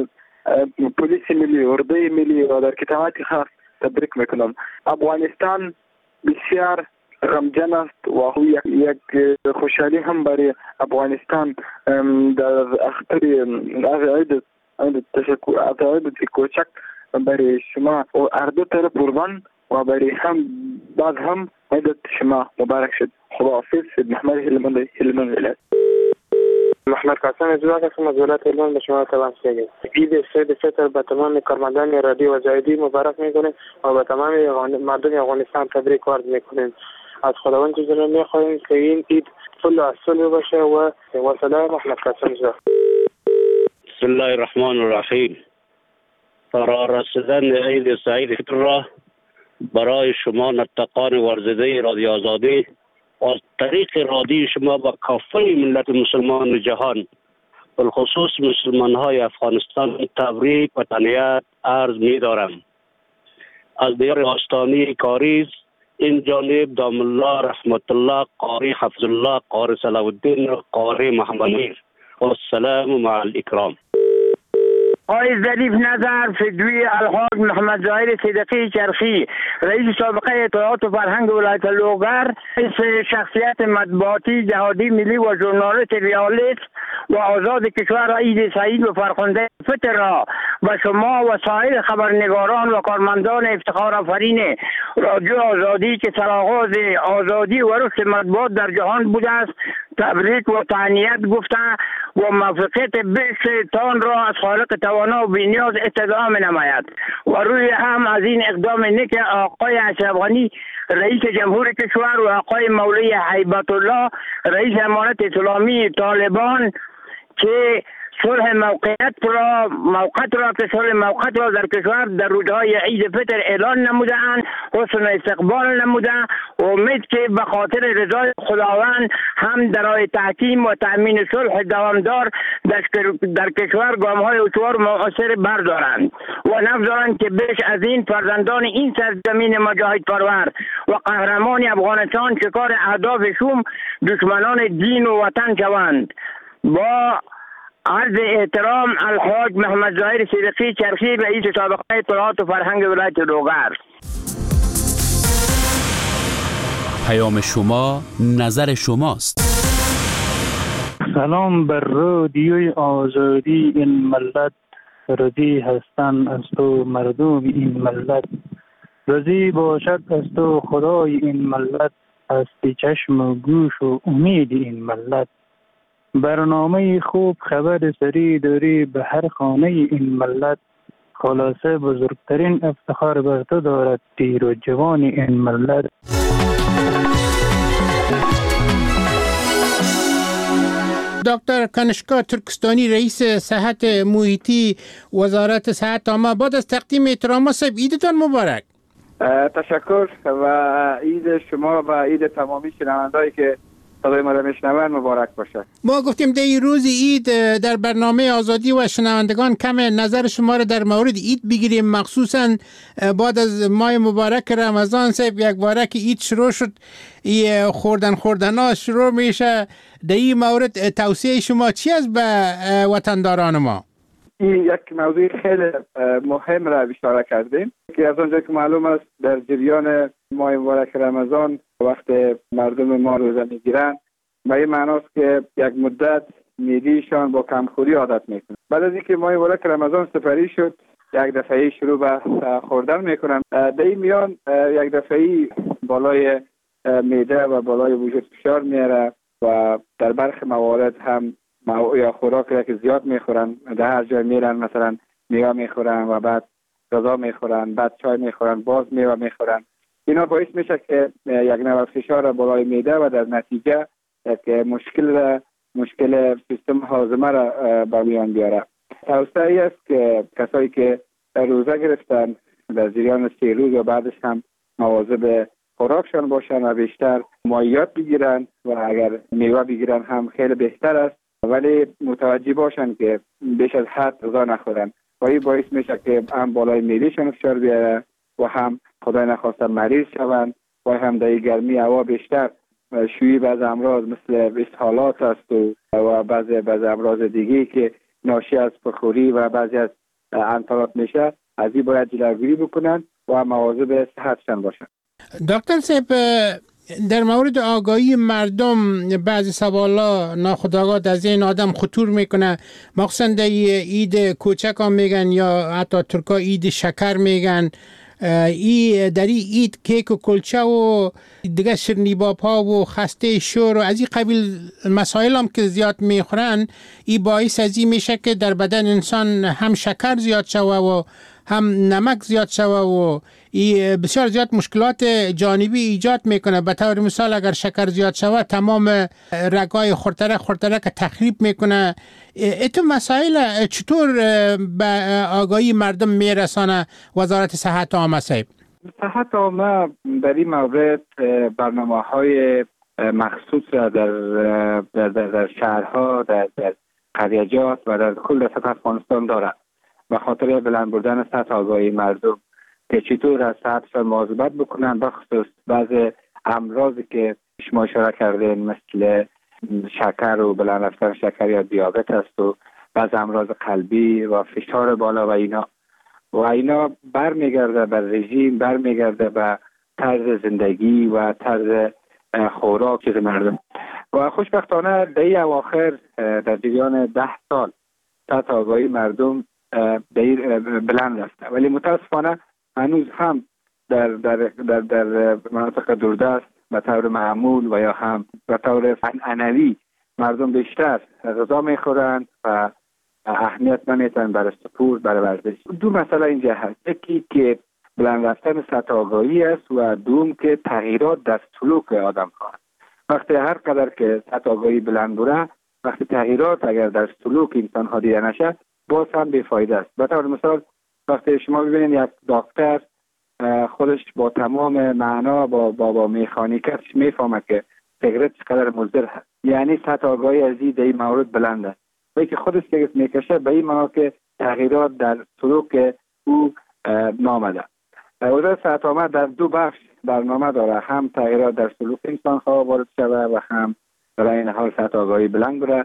پلیس ملی، اردوی ملی و در کتابات خاص تبریک میکنم. افغانستان بسیار غمجن است و یک یک خوشحالی هم برای افغانستان در اختر از عید تشکر از عید کوچک برای شما و اردو طرف قربان و برای هم بعد هم عید شما مبارک شد. خداحافظ. محمد هلمند هلمند ولایت. محمد قاسم ازواج هستم از ولایت هلمند به شما تبریک میگم. عید سعید فطر به تمام کارمندان رادیو آزادی مبارک میکنیم و به تمام مردم افغانستان تبریک عرض میکنیم. از خداوند جل میخواهیم که این عید فل و صلح باشه و و سلام. محمد قاسم ازواج. بسم الله الرحمن الرحیم. فرا رسیدن عید سعید فطر را برای شما نطقان ورزیده رادیو آزادی از طریق رادیو شما با کافه ملت مسلمان جهان بالخصوص مسلمان های افغانستان تبریک و تهنیت عرض می دارم. از دیار آستانی کاریز این جانب دام الله رحمت الله قاری حفظ الله قاری صلاح الدین قاری محمد میر و السلام مع الاکرام. آقای ظریف نظر فدوی الحاج محمد ظاهر صدقی چرخی رئیس سابقه اطلاعات و فرهنگ ولایت لوگر، رئیس شخصیت مطبوعاتی جهادی ملی و ژورنالیست ریالیست و آزاد کشور عید سعید و فرخنده فطر را و شما و سایر خبرنگاران و کارمندان افتخار آفرین رادیو آزادی که سرآغاز آزادی و رشد مطبوعات در جهان بوده است تبریک و تهنیت گفتن و موفقیت بیش تان را از خالق توانا و بی‌نیاز استدعا می‌نماید و روی هم از این اقدام نیک آقای اشرف غنی رئیس جمهور کشور و آقای مولوی هیبت الله رئیس امارت اسلامی طالبان که صلح موقعیت را موقت را که صلح موقت را در کشور در روزهای عید فطر اعلان نمودند، حسن استقبال نمودند و امید که به خاطر رضای خداوند هم درای تحکیم و تأمین صلح دوامدار در کشور گام‌های استوار و مؤثر بردارند و نگذارند که بیش از این فرزندان این سرزمین مجاهد پرور و قهرمان افغانستان شکار اهداف شوم دشمنان دین و وطن شوند. با عرض احترام الحاج محمد ظاهر صدقی چرخی رئیس سابقه اطلاعات و فرهنگ ولایت لوگر. پیام شما نظر شماست. سلام بر رادیوی آزادی این ملت، رضی هستن از تو مردم این ملت، رضی باشد از تو خدای این ملت، هستی چشم و گوش و امید این ملت. برنامه خوب خبر سری داری به هر خانه این ملت، خلاصه بزرگترین افتخار بر تو دارد پیر و جوان این ملت. دکتر کنشکا ترکستانی رئیس صحت محیطی وزارت صحت عامه، بعد از تقدیم احترام صاحب عیدتان مبارک. تشکر و عید شما و عید تمامی شنوندهایی که صدای ما را میشنوند مبارک باشه. ما گفتیم در این روز عید در برنامه آزادی و شنوندگان کم نظر شما را در مورد عید بگیریم، مخصوصا بعد از ماه مبارک رمضان صاحب یک بارک عید شروع شد، خوردن خوردن ها شروع میشه. در این مورد توصیه شما چی است به وطنداران ما؟ این یک موضوع خیلی مهم را اشاره کردیم که از آنجا که معلوم است در جریان ماه مبارک رمضان وقت مردم ما روزه میگیرن به این معناست که یک مدت میدیشان با کمخوری عادت میکنن. بعد از اینکه ماه مبارک رمضان سپری شد یک دفعه شروع به خوردن میکنن. در این میان یک دفعه بالای معده و بالای وجود فشار میاره و در برخی موارد هم یا خوراک که زیاد میخورن، در هر جای میرن مثلا میوه میخورن و بعد غذا میخورن، بعد چای میخورن، باز میوه میخورن. اینا باعث میشه که یک نوع فشار بالای معده و در نتیجه یک مشکل را مشکل سیستم هاضمه را به میان بیاره. توصیه ای است که کسایی که روزه گرفتن در جریان سه روز و بعدش هم مواظب خوراکشان باشن و بیشتر مایعات بگیرن و اگر میوه بگیرن هم خیلی بهتر است، ولی متوجه باشن که بیش از حد غذا نخورن و این باعث میشه که هم بالای معدهشان فشار بیاره و هم خدای نخواسته مریض شوند و هم در گرمی هوا بیشتر شیوع بعض امراض مثل اسهالات است و و بعضی بعض امراض دیگه که ناشی از پرخوری و بعضی از انتانات میشه، از این باید جلوگیری بکنن و مواظب صحتشان باشن. دکتر صاحب در مورد آگاهی مردم بعضی سوالا ناخودآگاه از این آدم خطور میکنه، مخصوصا در عید کوچک ها میگن یا حتی ترکا عید شکر میگن. ای در این عید کیک و کلچه و دیگه شرنیباب ها و خسته شور و از این قبیل مسائل هم که زیاد میخورن، ای باعث از این میشه که در بدن انسان هم شکر زیاد شوه و هم نمک زیاد شوه و ای بسیار زیاد مشکلات جانبی ایجاد میکنه. به طور مثال اگر شکر زیاد شوه تمام رگای خورتره خورتره که تخریب میکنه. ایتو مسائل چطور به آگاهی مردم میرسانه وزارت صحت عامه صاحب؟ صحت عامه در این مورد برنامه های مخصوص را در, در, در, در شهرها در, در قریجات و در کل در سطح افغانستان داره. به خاطر بلند بردن سطح آگاهی مردم که چطور از سطحشان مواظبت بکنن، بخصوص بعض امراضی که شما اشاره کردین مثل شکر و بلند رفتن شکر یا دیابت است و بعض امراض قلبی و فشار بالا و اینا و اینا برمیگرده به رژیم، برمیگرده به طرز زندگی و طرز خوراک مردم. و خوشبختانه در این اواخر در جریان ده سال سطح آگاهی مردم در بلند رفته، ولی متاسفانه هنوز هم در در در, در مناطق دوردست به طور معمول و یا هم به طور عنعنوی مردم بیشتر غذا میخورند و اهمیت نمیتن برای سپورت، برای ورزش. دو مسئله اینجا هست، یکی که بلند رفتن سطح آگاهی است و دوم که تغییرات در سلوک آدم خواهد. وقتی هر قدر که سطح آگاهی بلند بوده، وقتی تغییرات اگر در سلوک انسان ها دیده نشه باز هم بیفایده است. به طور مثال وقتی شما ببینید یک دکتر خودش با تمام معنا با با, با مکانیکش میفهمه که سیگرت چقدر مضر هست، یعنی سطح آگاهی از این در این مورد بلنده. ولی که خودش سیگرت میکشه به این معنا که تغییرات در سلوک او نامده. وزارت صحت عامه در دو بخش برنامه داره، هم تغییرات در سلوک انسان ها وارد شود و هم در این حال سطح آگاهی بلند بره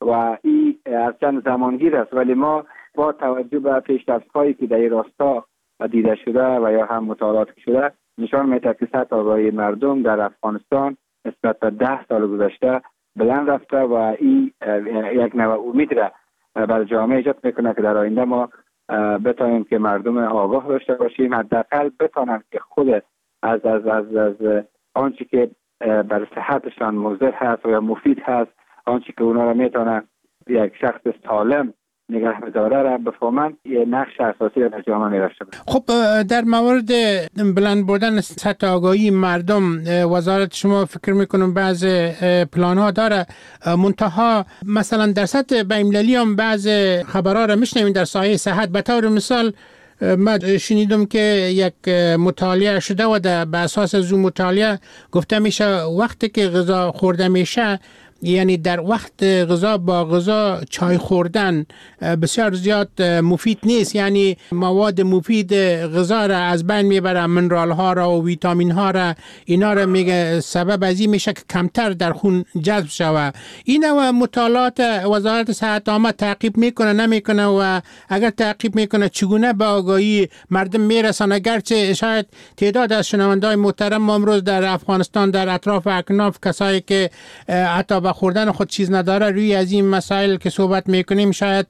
و این هرچند زمانگیر است، ولی ما با توجه به پیشرفت‌هایی که در این راستا دیده شده و یا هم مطالعات شده نشان میده که سطح آگاهی مردم در افغانستان نسبت به ده سال گذشته بلند رفته و این یک نوع امید را بر جامعه ایجاد میکنه که در آینده ما بتانیم که مردم آگاه داشته باشیم، حداقل بتانند که خود از از از از آنچه که بر صحتشان مضر هست و یا مفید هست، آنچه که اونا را میتونه یک شخص سالم نگه بداره را بفهمند، یه نقش اساسی در جامعه می‌داشته. خب در مورد بلند بردن سطح آگاهی مردم، وزارت شما فکر میکنم بعض پلان ها داره، منتها مثلا در سطح بین‌المللی هم بعض خبرها را میشنویم در سایه صحت. به طور مثال من شنیدم که یک مطالعه شده و به اساس از اون مطالعه گفته میشه وقتی که غذا خورده میشه، یعنی در وقت غذا با غذا چای خوردن بسیار زیاد مفید نیست، یعنی مواد مفید غذا را از بین میبره، منرال ها را و ویتامین ها را، اینا را میگه سبب از این میشه که کمتر در خون جذب شود. این و مطالعات وزارت صحت عامه تعقیب میکنه نمیکنه و اگر تعقیب میکنه چگونه به آگاهی مردم میرسانه؟ گرچه شاید تعداد از شنونده‌های محترم ما امروز در افغانستان در اطراف اکناف کسایی که حتی با خوردن خود چیز نداره روی از این مسائل که صحبت میکنیم شاید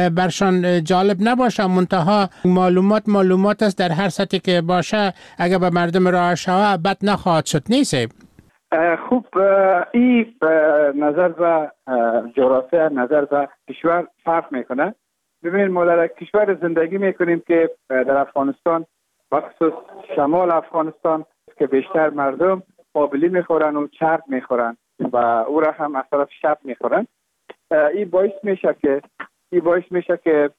برشان جالب نباشه، منتها معلومات معلومات است در هر سطحی که باشه اگر به مردم راه شود بد نخواهد شد. نیست؟ خوب، این نظر به جغرافیا، نظر به کشور فرق میکنه. ببینید ما در کشور زندگی میکنیم که در افغانستان بخصوص شمال افغانستان که بیشتر مردم قابلی میخورن و چرب میخورن و او را هم از طرف شب میخورن. این باعث میشه که این باعث میشه که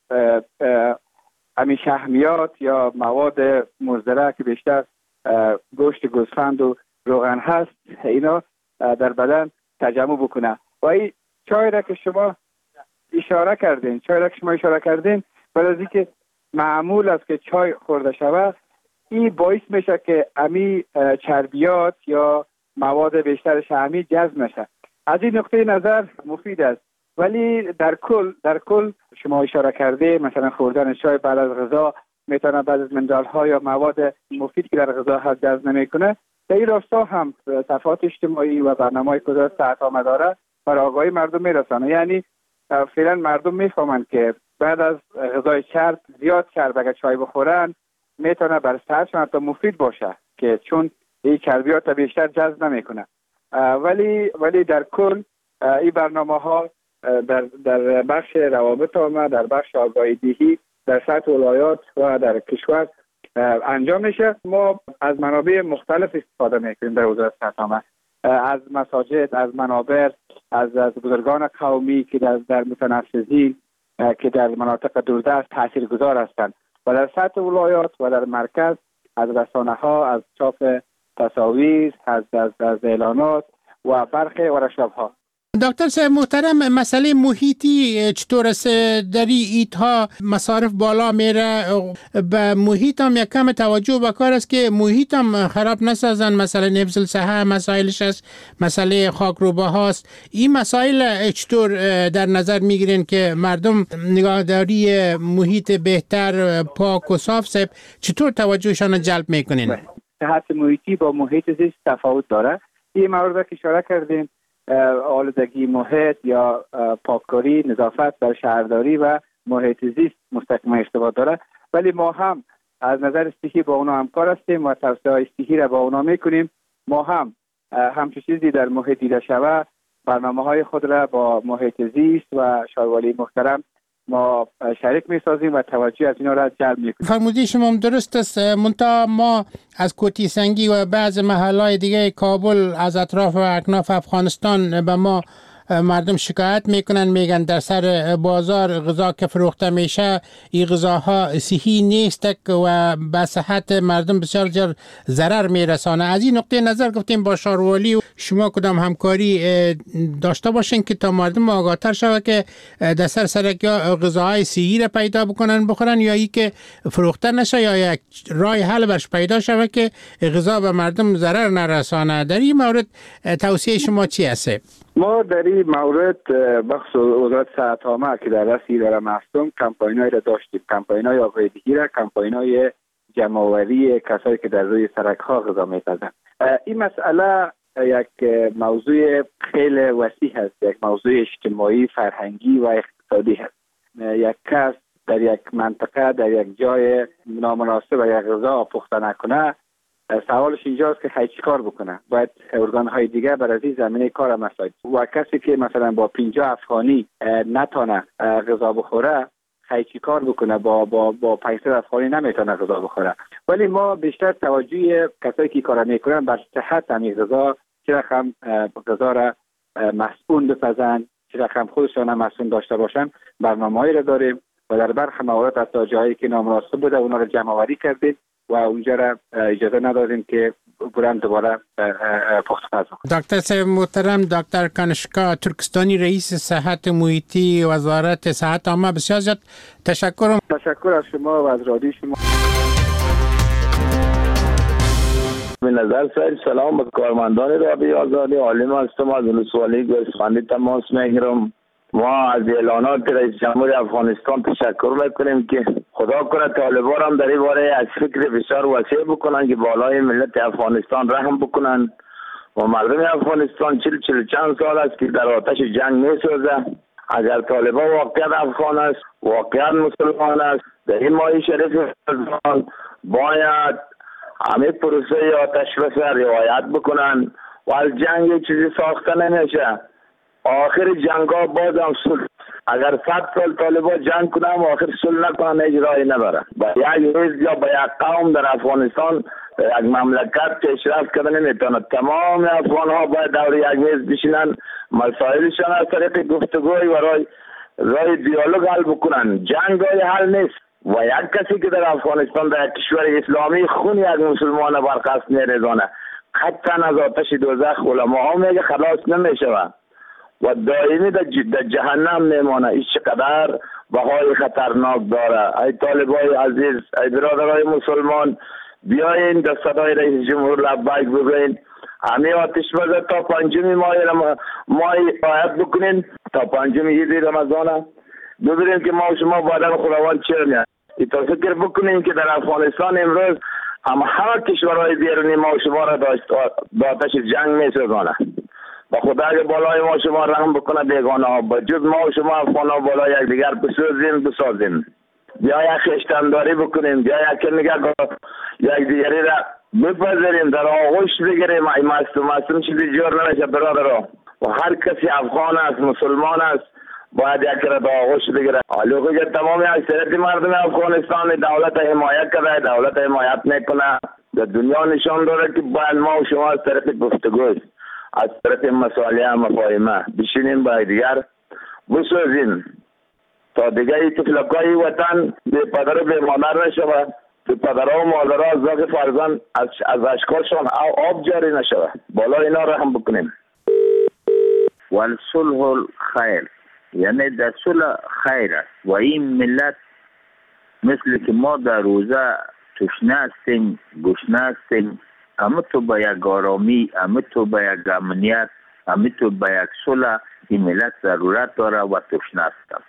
همین شحمیات یا مواد مضره که بیشتر گوشت گوسفند و روغن هست اینا در بدن تجمع بکنه. و این چای را که شما اشاره کردین چای را که شما اشاره کردین بعد از اینکه معمول است که چای خورده شود، این باعث میشه که امی چربیات یا مواد بیشتر شحمی جذب نشه. از این نقطه نظر مفید است، ولی در کل در کل شما اشاره کرده مثلا خوردن چای بعد از غذا میتونه بعض از منرال ها یا مواد مفید که در غذا هست جذب نمیکنه. در این راستا هم صفحات اجتماعی و برنامه‌های که وزارت صحت عامه داره برای آگاهی مردم میرسانه. یعنی فعلا مردم میفهمند که بعد از غذای چرب، زیاد چرب اگر چای بخورن میتونه برای صحتشون حتی مفید باشه، که چون این چربیات بیشتر جذب نمیکنه. ولی ولی در کل این برنامه ها در در بخش روابط عامه، در بخش آگاهی دهی در سطح ولایات و در کشور انجام میشه. ما از منابع مختلف استفاده میکنیم در وزارت صحت عامه، از مساجد، از منابر، از از بزرگان قومی که در در متنفذی که در مناطق دوردست تاثیرگذار هستند و در سطح ولایات و در مرکز از رسانه ها، از چاپ تصاویر، از از از اعلانات و برخی ورشاب ها. دکتر صاحب محترم، مسئله محیطی چطور است؟ در ایدها مصارف بالا میره، به محیط هم یک کم توجه بکار است که محیط هم خراب نسازن. مسئله حفظ الصحه مسائلش است، مسئله خاکروباهاست. این مسائل چطور در نظر میگیرین که مردم نگهداری محیط بهتر، پاک و صاف صاحب چطور توجهشان جلب میکنین؟ صحت محیطی با محیط زیست تفاوت داره. این مورد که اشاره کردیم، آلودگی محیط یا پاککاری، نظافت در شهرداری و محیط زیست مستقیما ارتباط داره، ولی ما هم از نظر صحی با اونا همکار هستیم و توسعه صحی را با اونا میکنیم. ما هم همچون چیزی در محیط دیده شود، برنامه های خود را با محیط زیست و شاروالی محترم ما شریک میسازیم و توجه از اینا را جلب میکنیم. فرمودی شما درست است، منتها ما از کوتی سنگی و بعض محلهای دیگه کابل از اطراف و اکناف افغانستان به ما مردم شکایت میکنن، میگن در سر بازار غذا که فروخته میشه این غذاها صحی نیست و به صحت مردم بسیار زیاد ضرر میرسانه. از این نقطه نظر گفتیم با شاروالی و شما کدام همکاری داشته باشین که تا مردم آگاهتر شود که در سر سرک یا غذاهای صحی را پیدا بکنن بخورن، یا ای که فروخته نشه، یا یک راه حل برش پیدا شود که غذا به مردم ضرر نرسانه. در این مورد توصیه شما چی است؟ ما در این مورد بخص وزارت صحت عامه که در دست اداره محسوم کمپاینایی را داشتیم، کمپاینای آگاهی‌دهی را، کمپاینای جمع‌آوری کسایی که در روی سرک‌ها غذا می‌پزند. این مسئله یک موضوع خیلی وسیع است، یک موضوع اجتماعی، فرهنگی و اقتصادی است. یک کس در یک منطقه، در یک جای نامناسب یک غذا پخته نکنه، سوالش اینجاست که چی کار بکنه. باید ارگان‌های دیگه بر از این زمینه کار مساعد و کسی که مثلا با پنجاه افغانی نتونه غذا بخوره چی کار بکنه، با با با پانصد افغانی نمیتونه غذا بخوره. ولی ما بیشتر توجه کسایی که کار میکنن بر صحت همین غذا، چه رقم غذا را مسئول بپزن، چه رقم خودشان مسئول داشته باشن، برنامه‌ای را داریم و در برخی موارد حتی جایی که نامناسب بوده اونا را جمع آوری کردیم و اونجا را اجازه ندادیم که برن دوباره پخت غذا. دکتر صاحب محترم، دکتر کنشکا ترکستانی، رئیس صحت محیطی وزارت صحت عامه، بسیار زیاد تشکر. تشکر از شما و از رادیو شما. به نظر سایل سلام به کارمندان رادیو آزادی. عالم هستم از ولسوالی گوسفندی تماس میگیرم. ما از اعلانات رئیس جمهور افغانستان تشکر میکنیم که خدا کنه طالبان هم در این باره از فکر بسیار وسیع بکنن که بالای ملت افغانستان رحم بکنن و مردم افغانستان چل چل چند سال است که در آتش جنگ میسوزه. اگر طالبان واقعا افغان است، واقعا مسلمان است، در این ماه شریف رمضان باید همه پروسه آتش بس رعایت بکنن و از جنگ چیزی ساخته نمیشه. آخر جنگ ها باز هم صلح. اگر صد سال طالبان جنگ کنن و آخر صلح نکنن اجرایی نبره. با یک حزب یا با یک قوم در افغانستان یک مملکت پیشرفت کردن نمیتونه. تمام افغان ها باید دور یک میز بشینن، مسائلشان از طریق گفتگوی و رای رای دیالوگ حل بکنن. جنگ های حل نیست و یک کسی که در افغانستان در کشور اسلامی خون یک مسلمان برخواست میریزانه، قطعا از آتش دوزخ علما ها میگه خلاص نمیشه و دائمی در جهنم میمانه. این چقدر بهای خطرناک داره. ای طالبای عزیز، ای برادرای مسلمان، بیاین در صدای رئیس جمهور لبیک بگوین. همه آتش بزد تا پنجم ماه ماه آیت بکنین، تا پنجم عید رمضان ببینیم که ما و شما بعدن خداوند چه میاد. تا فکر بکنین که در افغانستان امروز هم همه کشورهای بیرونی ما و شما را داشت آتش جنگ میسوزانه. با خدا اگه بالای ما شما رحم بکنه بیگانه ها، با جز ما و شما افغان ها بالای یک دیگر بسازیم بسازیم. بیا یک خشتنداری بکنیم، بیا یک نگاه یک دیگری را بپذیریم، در آغوش بگیریم. ای مستم مستم چیزی جور نمیشه برادر. و هر کسی افغان است، مسلمان است، باید یک را در آغوش بگیره. حالا که تمامی اکثریت مردم افغانستان دولت حمایت کرده، دولت حمایت میکنه، در دنیا نشان داده که باید ما و شما از طرف گفتگوی، از طرف مسائل مفاهمه بشینیم با دیگر بسازیم تا دیگه ای طفلکای وطن به پدر و به مادر نشود، به پدرها و مادرها از ذات فرزند از, از اشکالشان آب جاری نشود. بالا اینا را هم بکنیم. والصلح الخیر، یعنی در صلح خیر است و این ملت مثل که ما در روزه تشنه هستیم، گشنه هستیم، همه تو به یک آرامی، همه تو به یک امنیت، همه تو به یک صلح این ملت ضرورت داره و تشنه است.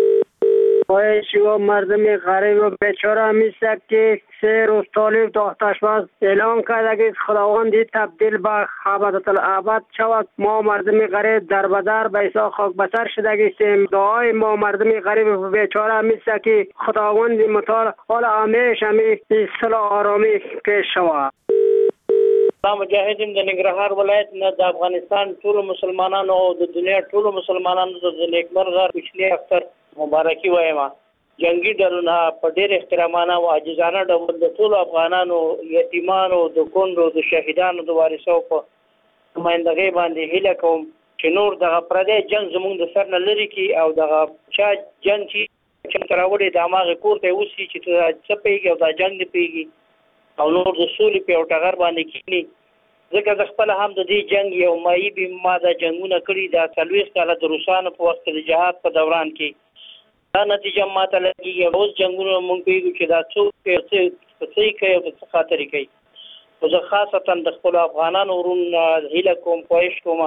پای شما مردم غریب و بیچاره همیشه که سه روز طالب تختشباز اعلام کرده که خداوند تبدیل به ابد الابد شود. ما مردم غریب در بدر به عیسی خاک بسر شده که دعای ما مردم غریب و بیچاره همیشه که خداوند متعال حال همیشه همی صلح آرامی پیش شود. ما مجاهدین د ننګرهار ولایت نه د افغانستان ټول مسلمانانو او د دنیا ټول مسلمانانو د نیکمرغه کوچنی اختر مبارکي وایم. جنگي ډلونه په ډېر احترامانه او عاجزانه ډول د ټولو افغانانو یتیمانو د کونډو د شهیدانو د وارثو په نمایندګۍ باندې هیله کوم چې نور دغه پردی جنگ زموږ د سر نه لرې کړي او دغه چا جنگ چې چېرته راوړي د هماغې کور ته یې وسي چې څه پوهېږي او دا جنګ نه پوهېږي او نور د سولې په یو ټغر باندې کښېني. ځکه زه خپله هم د دې جنګ یو معیب ما دا جنګونه کړي دا څلوېښت کاله د روسانو په وخت کې د جهاد په دوران کې دا نتیجه ماته لګېږي. اوس جنګونه مونږ پوهېږو چې دا څوک په څه یې کوي او په څه خاطر یې کوي. خو زه خاصتا د خپلو افغانانو ورونو هیله کوم، خواهش کوم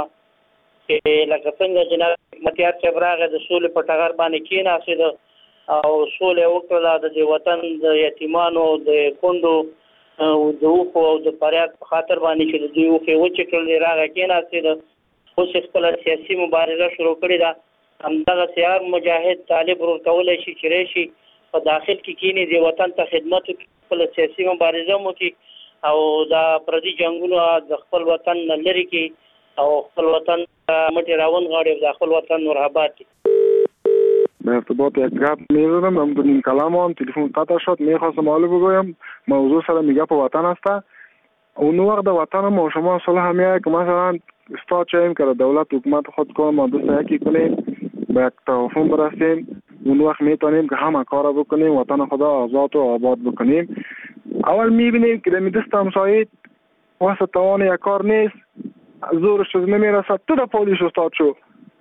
چې لکه څنګه جناب حکمتیار صاحب راغی د سولې په ټغر باندې کېناستېده او سولې یې وکړله د دې وطن د یتیمانو د کونډو او د اوښو او د فریاد په خاطر باندې چې د دوی اوښې وچې کړلې راغی کېناستېده. اوس یې خپله سیاسي مبارزه شروع کړې ده. همدغسې هر مجاهد طالب ورور کولی شي چې راشي په داخل کې کښېني دې وطن ته خدمت وکړي، خپله سیاسي مبارزه هم وکړي او دا پردي جنګونه د خپل وطن نه لرې کړي او خپل وطن مټې راونغاړي او د خپل وطن نور آباد کړي. به ارتباط یک گپ می‌زدم، هم دونیم کلامم تلفن قطع شد. میخواستم حالا بگویم موضوع سر میگه په وطن است. اون وقت د وطن ما شما صلح میاد که مثلا استاد چایم که دولت حکومت خود کنه ما دوست یکی کنیم به یک توافق برسیم، اون وقت میتونیم که همه کار بکنیم وطن خدا آزاد و آباد بکنیم. اول میبینیم که در دست همسایه واسه توان یک کار نیست، زورش نمیرسد، تو در پولیس استاد شو،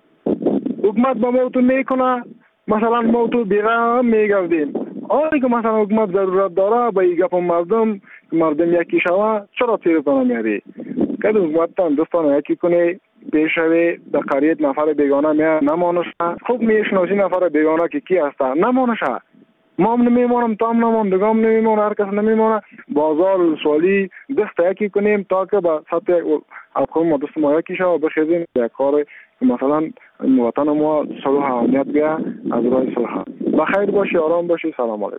حکومت با ما تو میکنه، مثلا ما تو بیغه میگردیم. آنی که مثلا حکومت ضرورت داره با این گپ مردم مردم یکی شوه چرا تیرتانه میاری؟ که حکومت تان دوستان یکی کنه پیشوی در قریت نفر بیگانه میاد نمانشه. خوب میشناسی نفر بیگانه که کی هسته نمانشه. ما هم نمیمانم، تا هم نماندگام نمیمانه، هر کس نمیمانه. بازار سوالی دست یکی کنیم تا که به سطح افغان ما دست ما یکی شوه بخیزیم یک کار مثلا وطن ما صلح امنیت بیا از راه صلح. بخیر باشی، آرام باشی. سلام علیکم.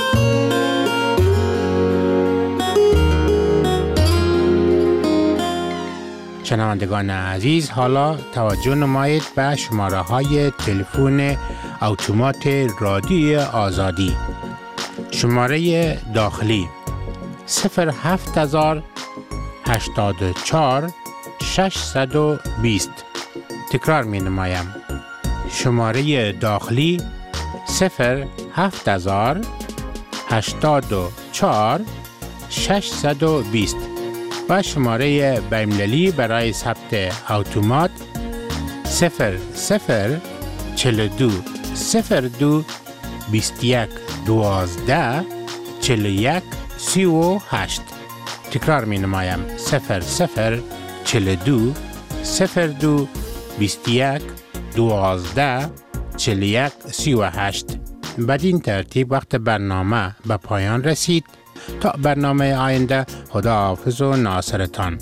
شنوندگان عزیز، حالا توجه نمایید به شماره های تلفن اتومات رادیوی آزادی. شماره داخلی صفر هفت هزار هشتاد و چهار ششصد و بیست. تکرار می نمایم. شماره داخلی صفر هفت هزار هشتاد و چهار ششصد و بیست و شماره بین‌المللی برای ثبت اتومات صفر صفر چهل و دو صفر دو بیست و یک دوازده چهل و یک سی و هشت. تکرار می نمایم. صفر صفر چهل و دو صفر دو بیست و یک دوازده چهل و یک سی و هشت. بدین ترتیب وقت برنامه به پایان رسید. تا برنامه آینده، خدا حافظ و ناصرتان.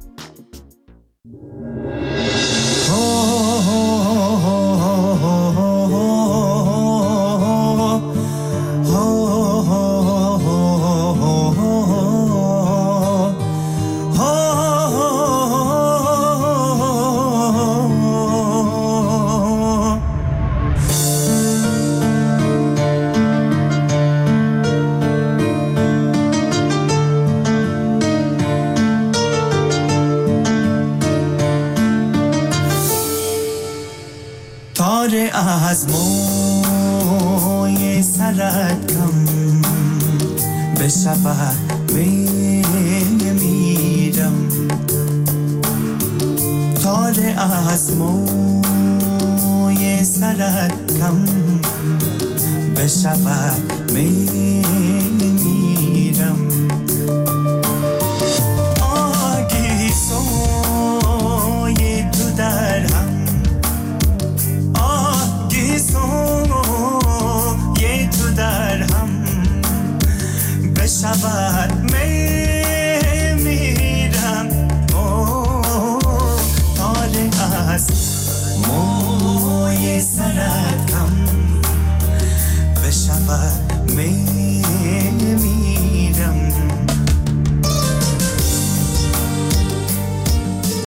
از موی سرت کم به شفق می میرم. تار از موی سرت کم بشود می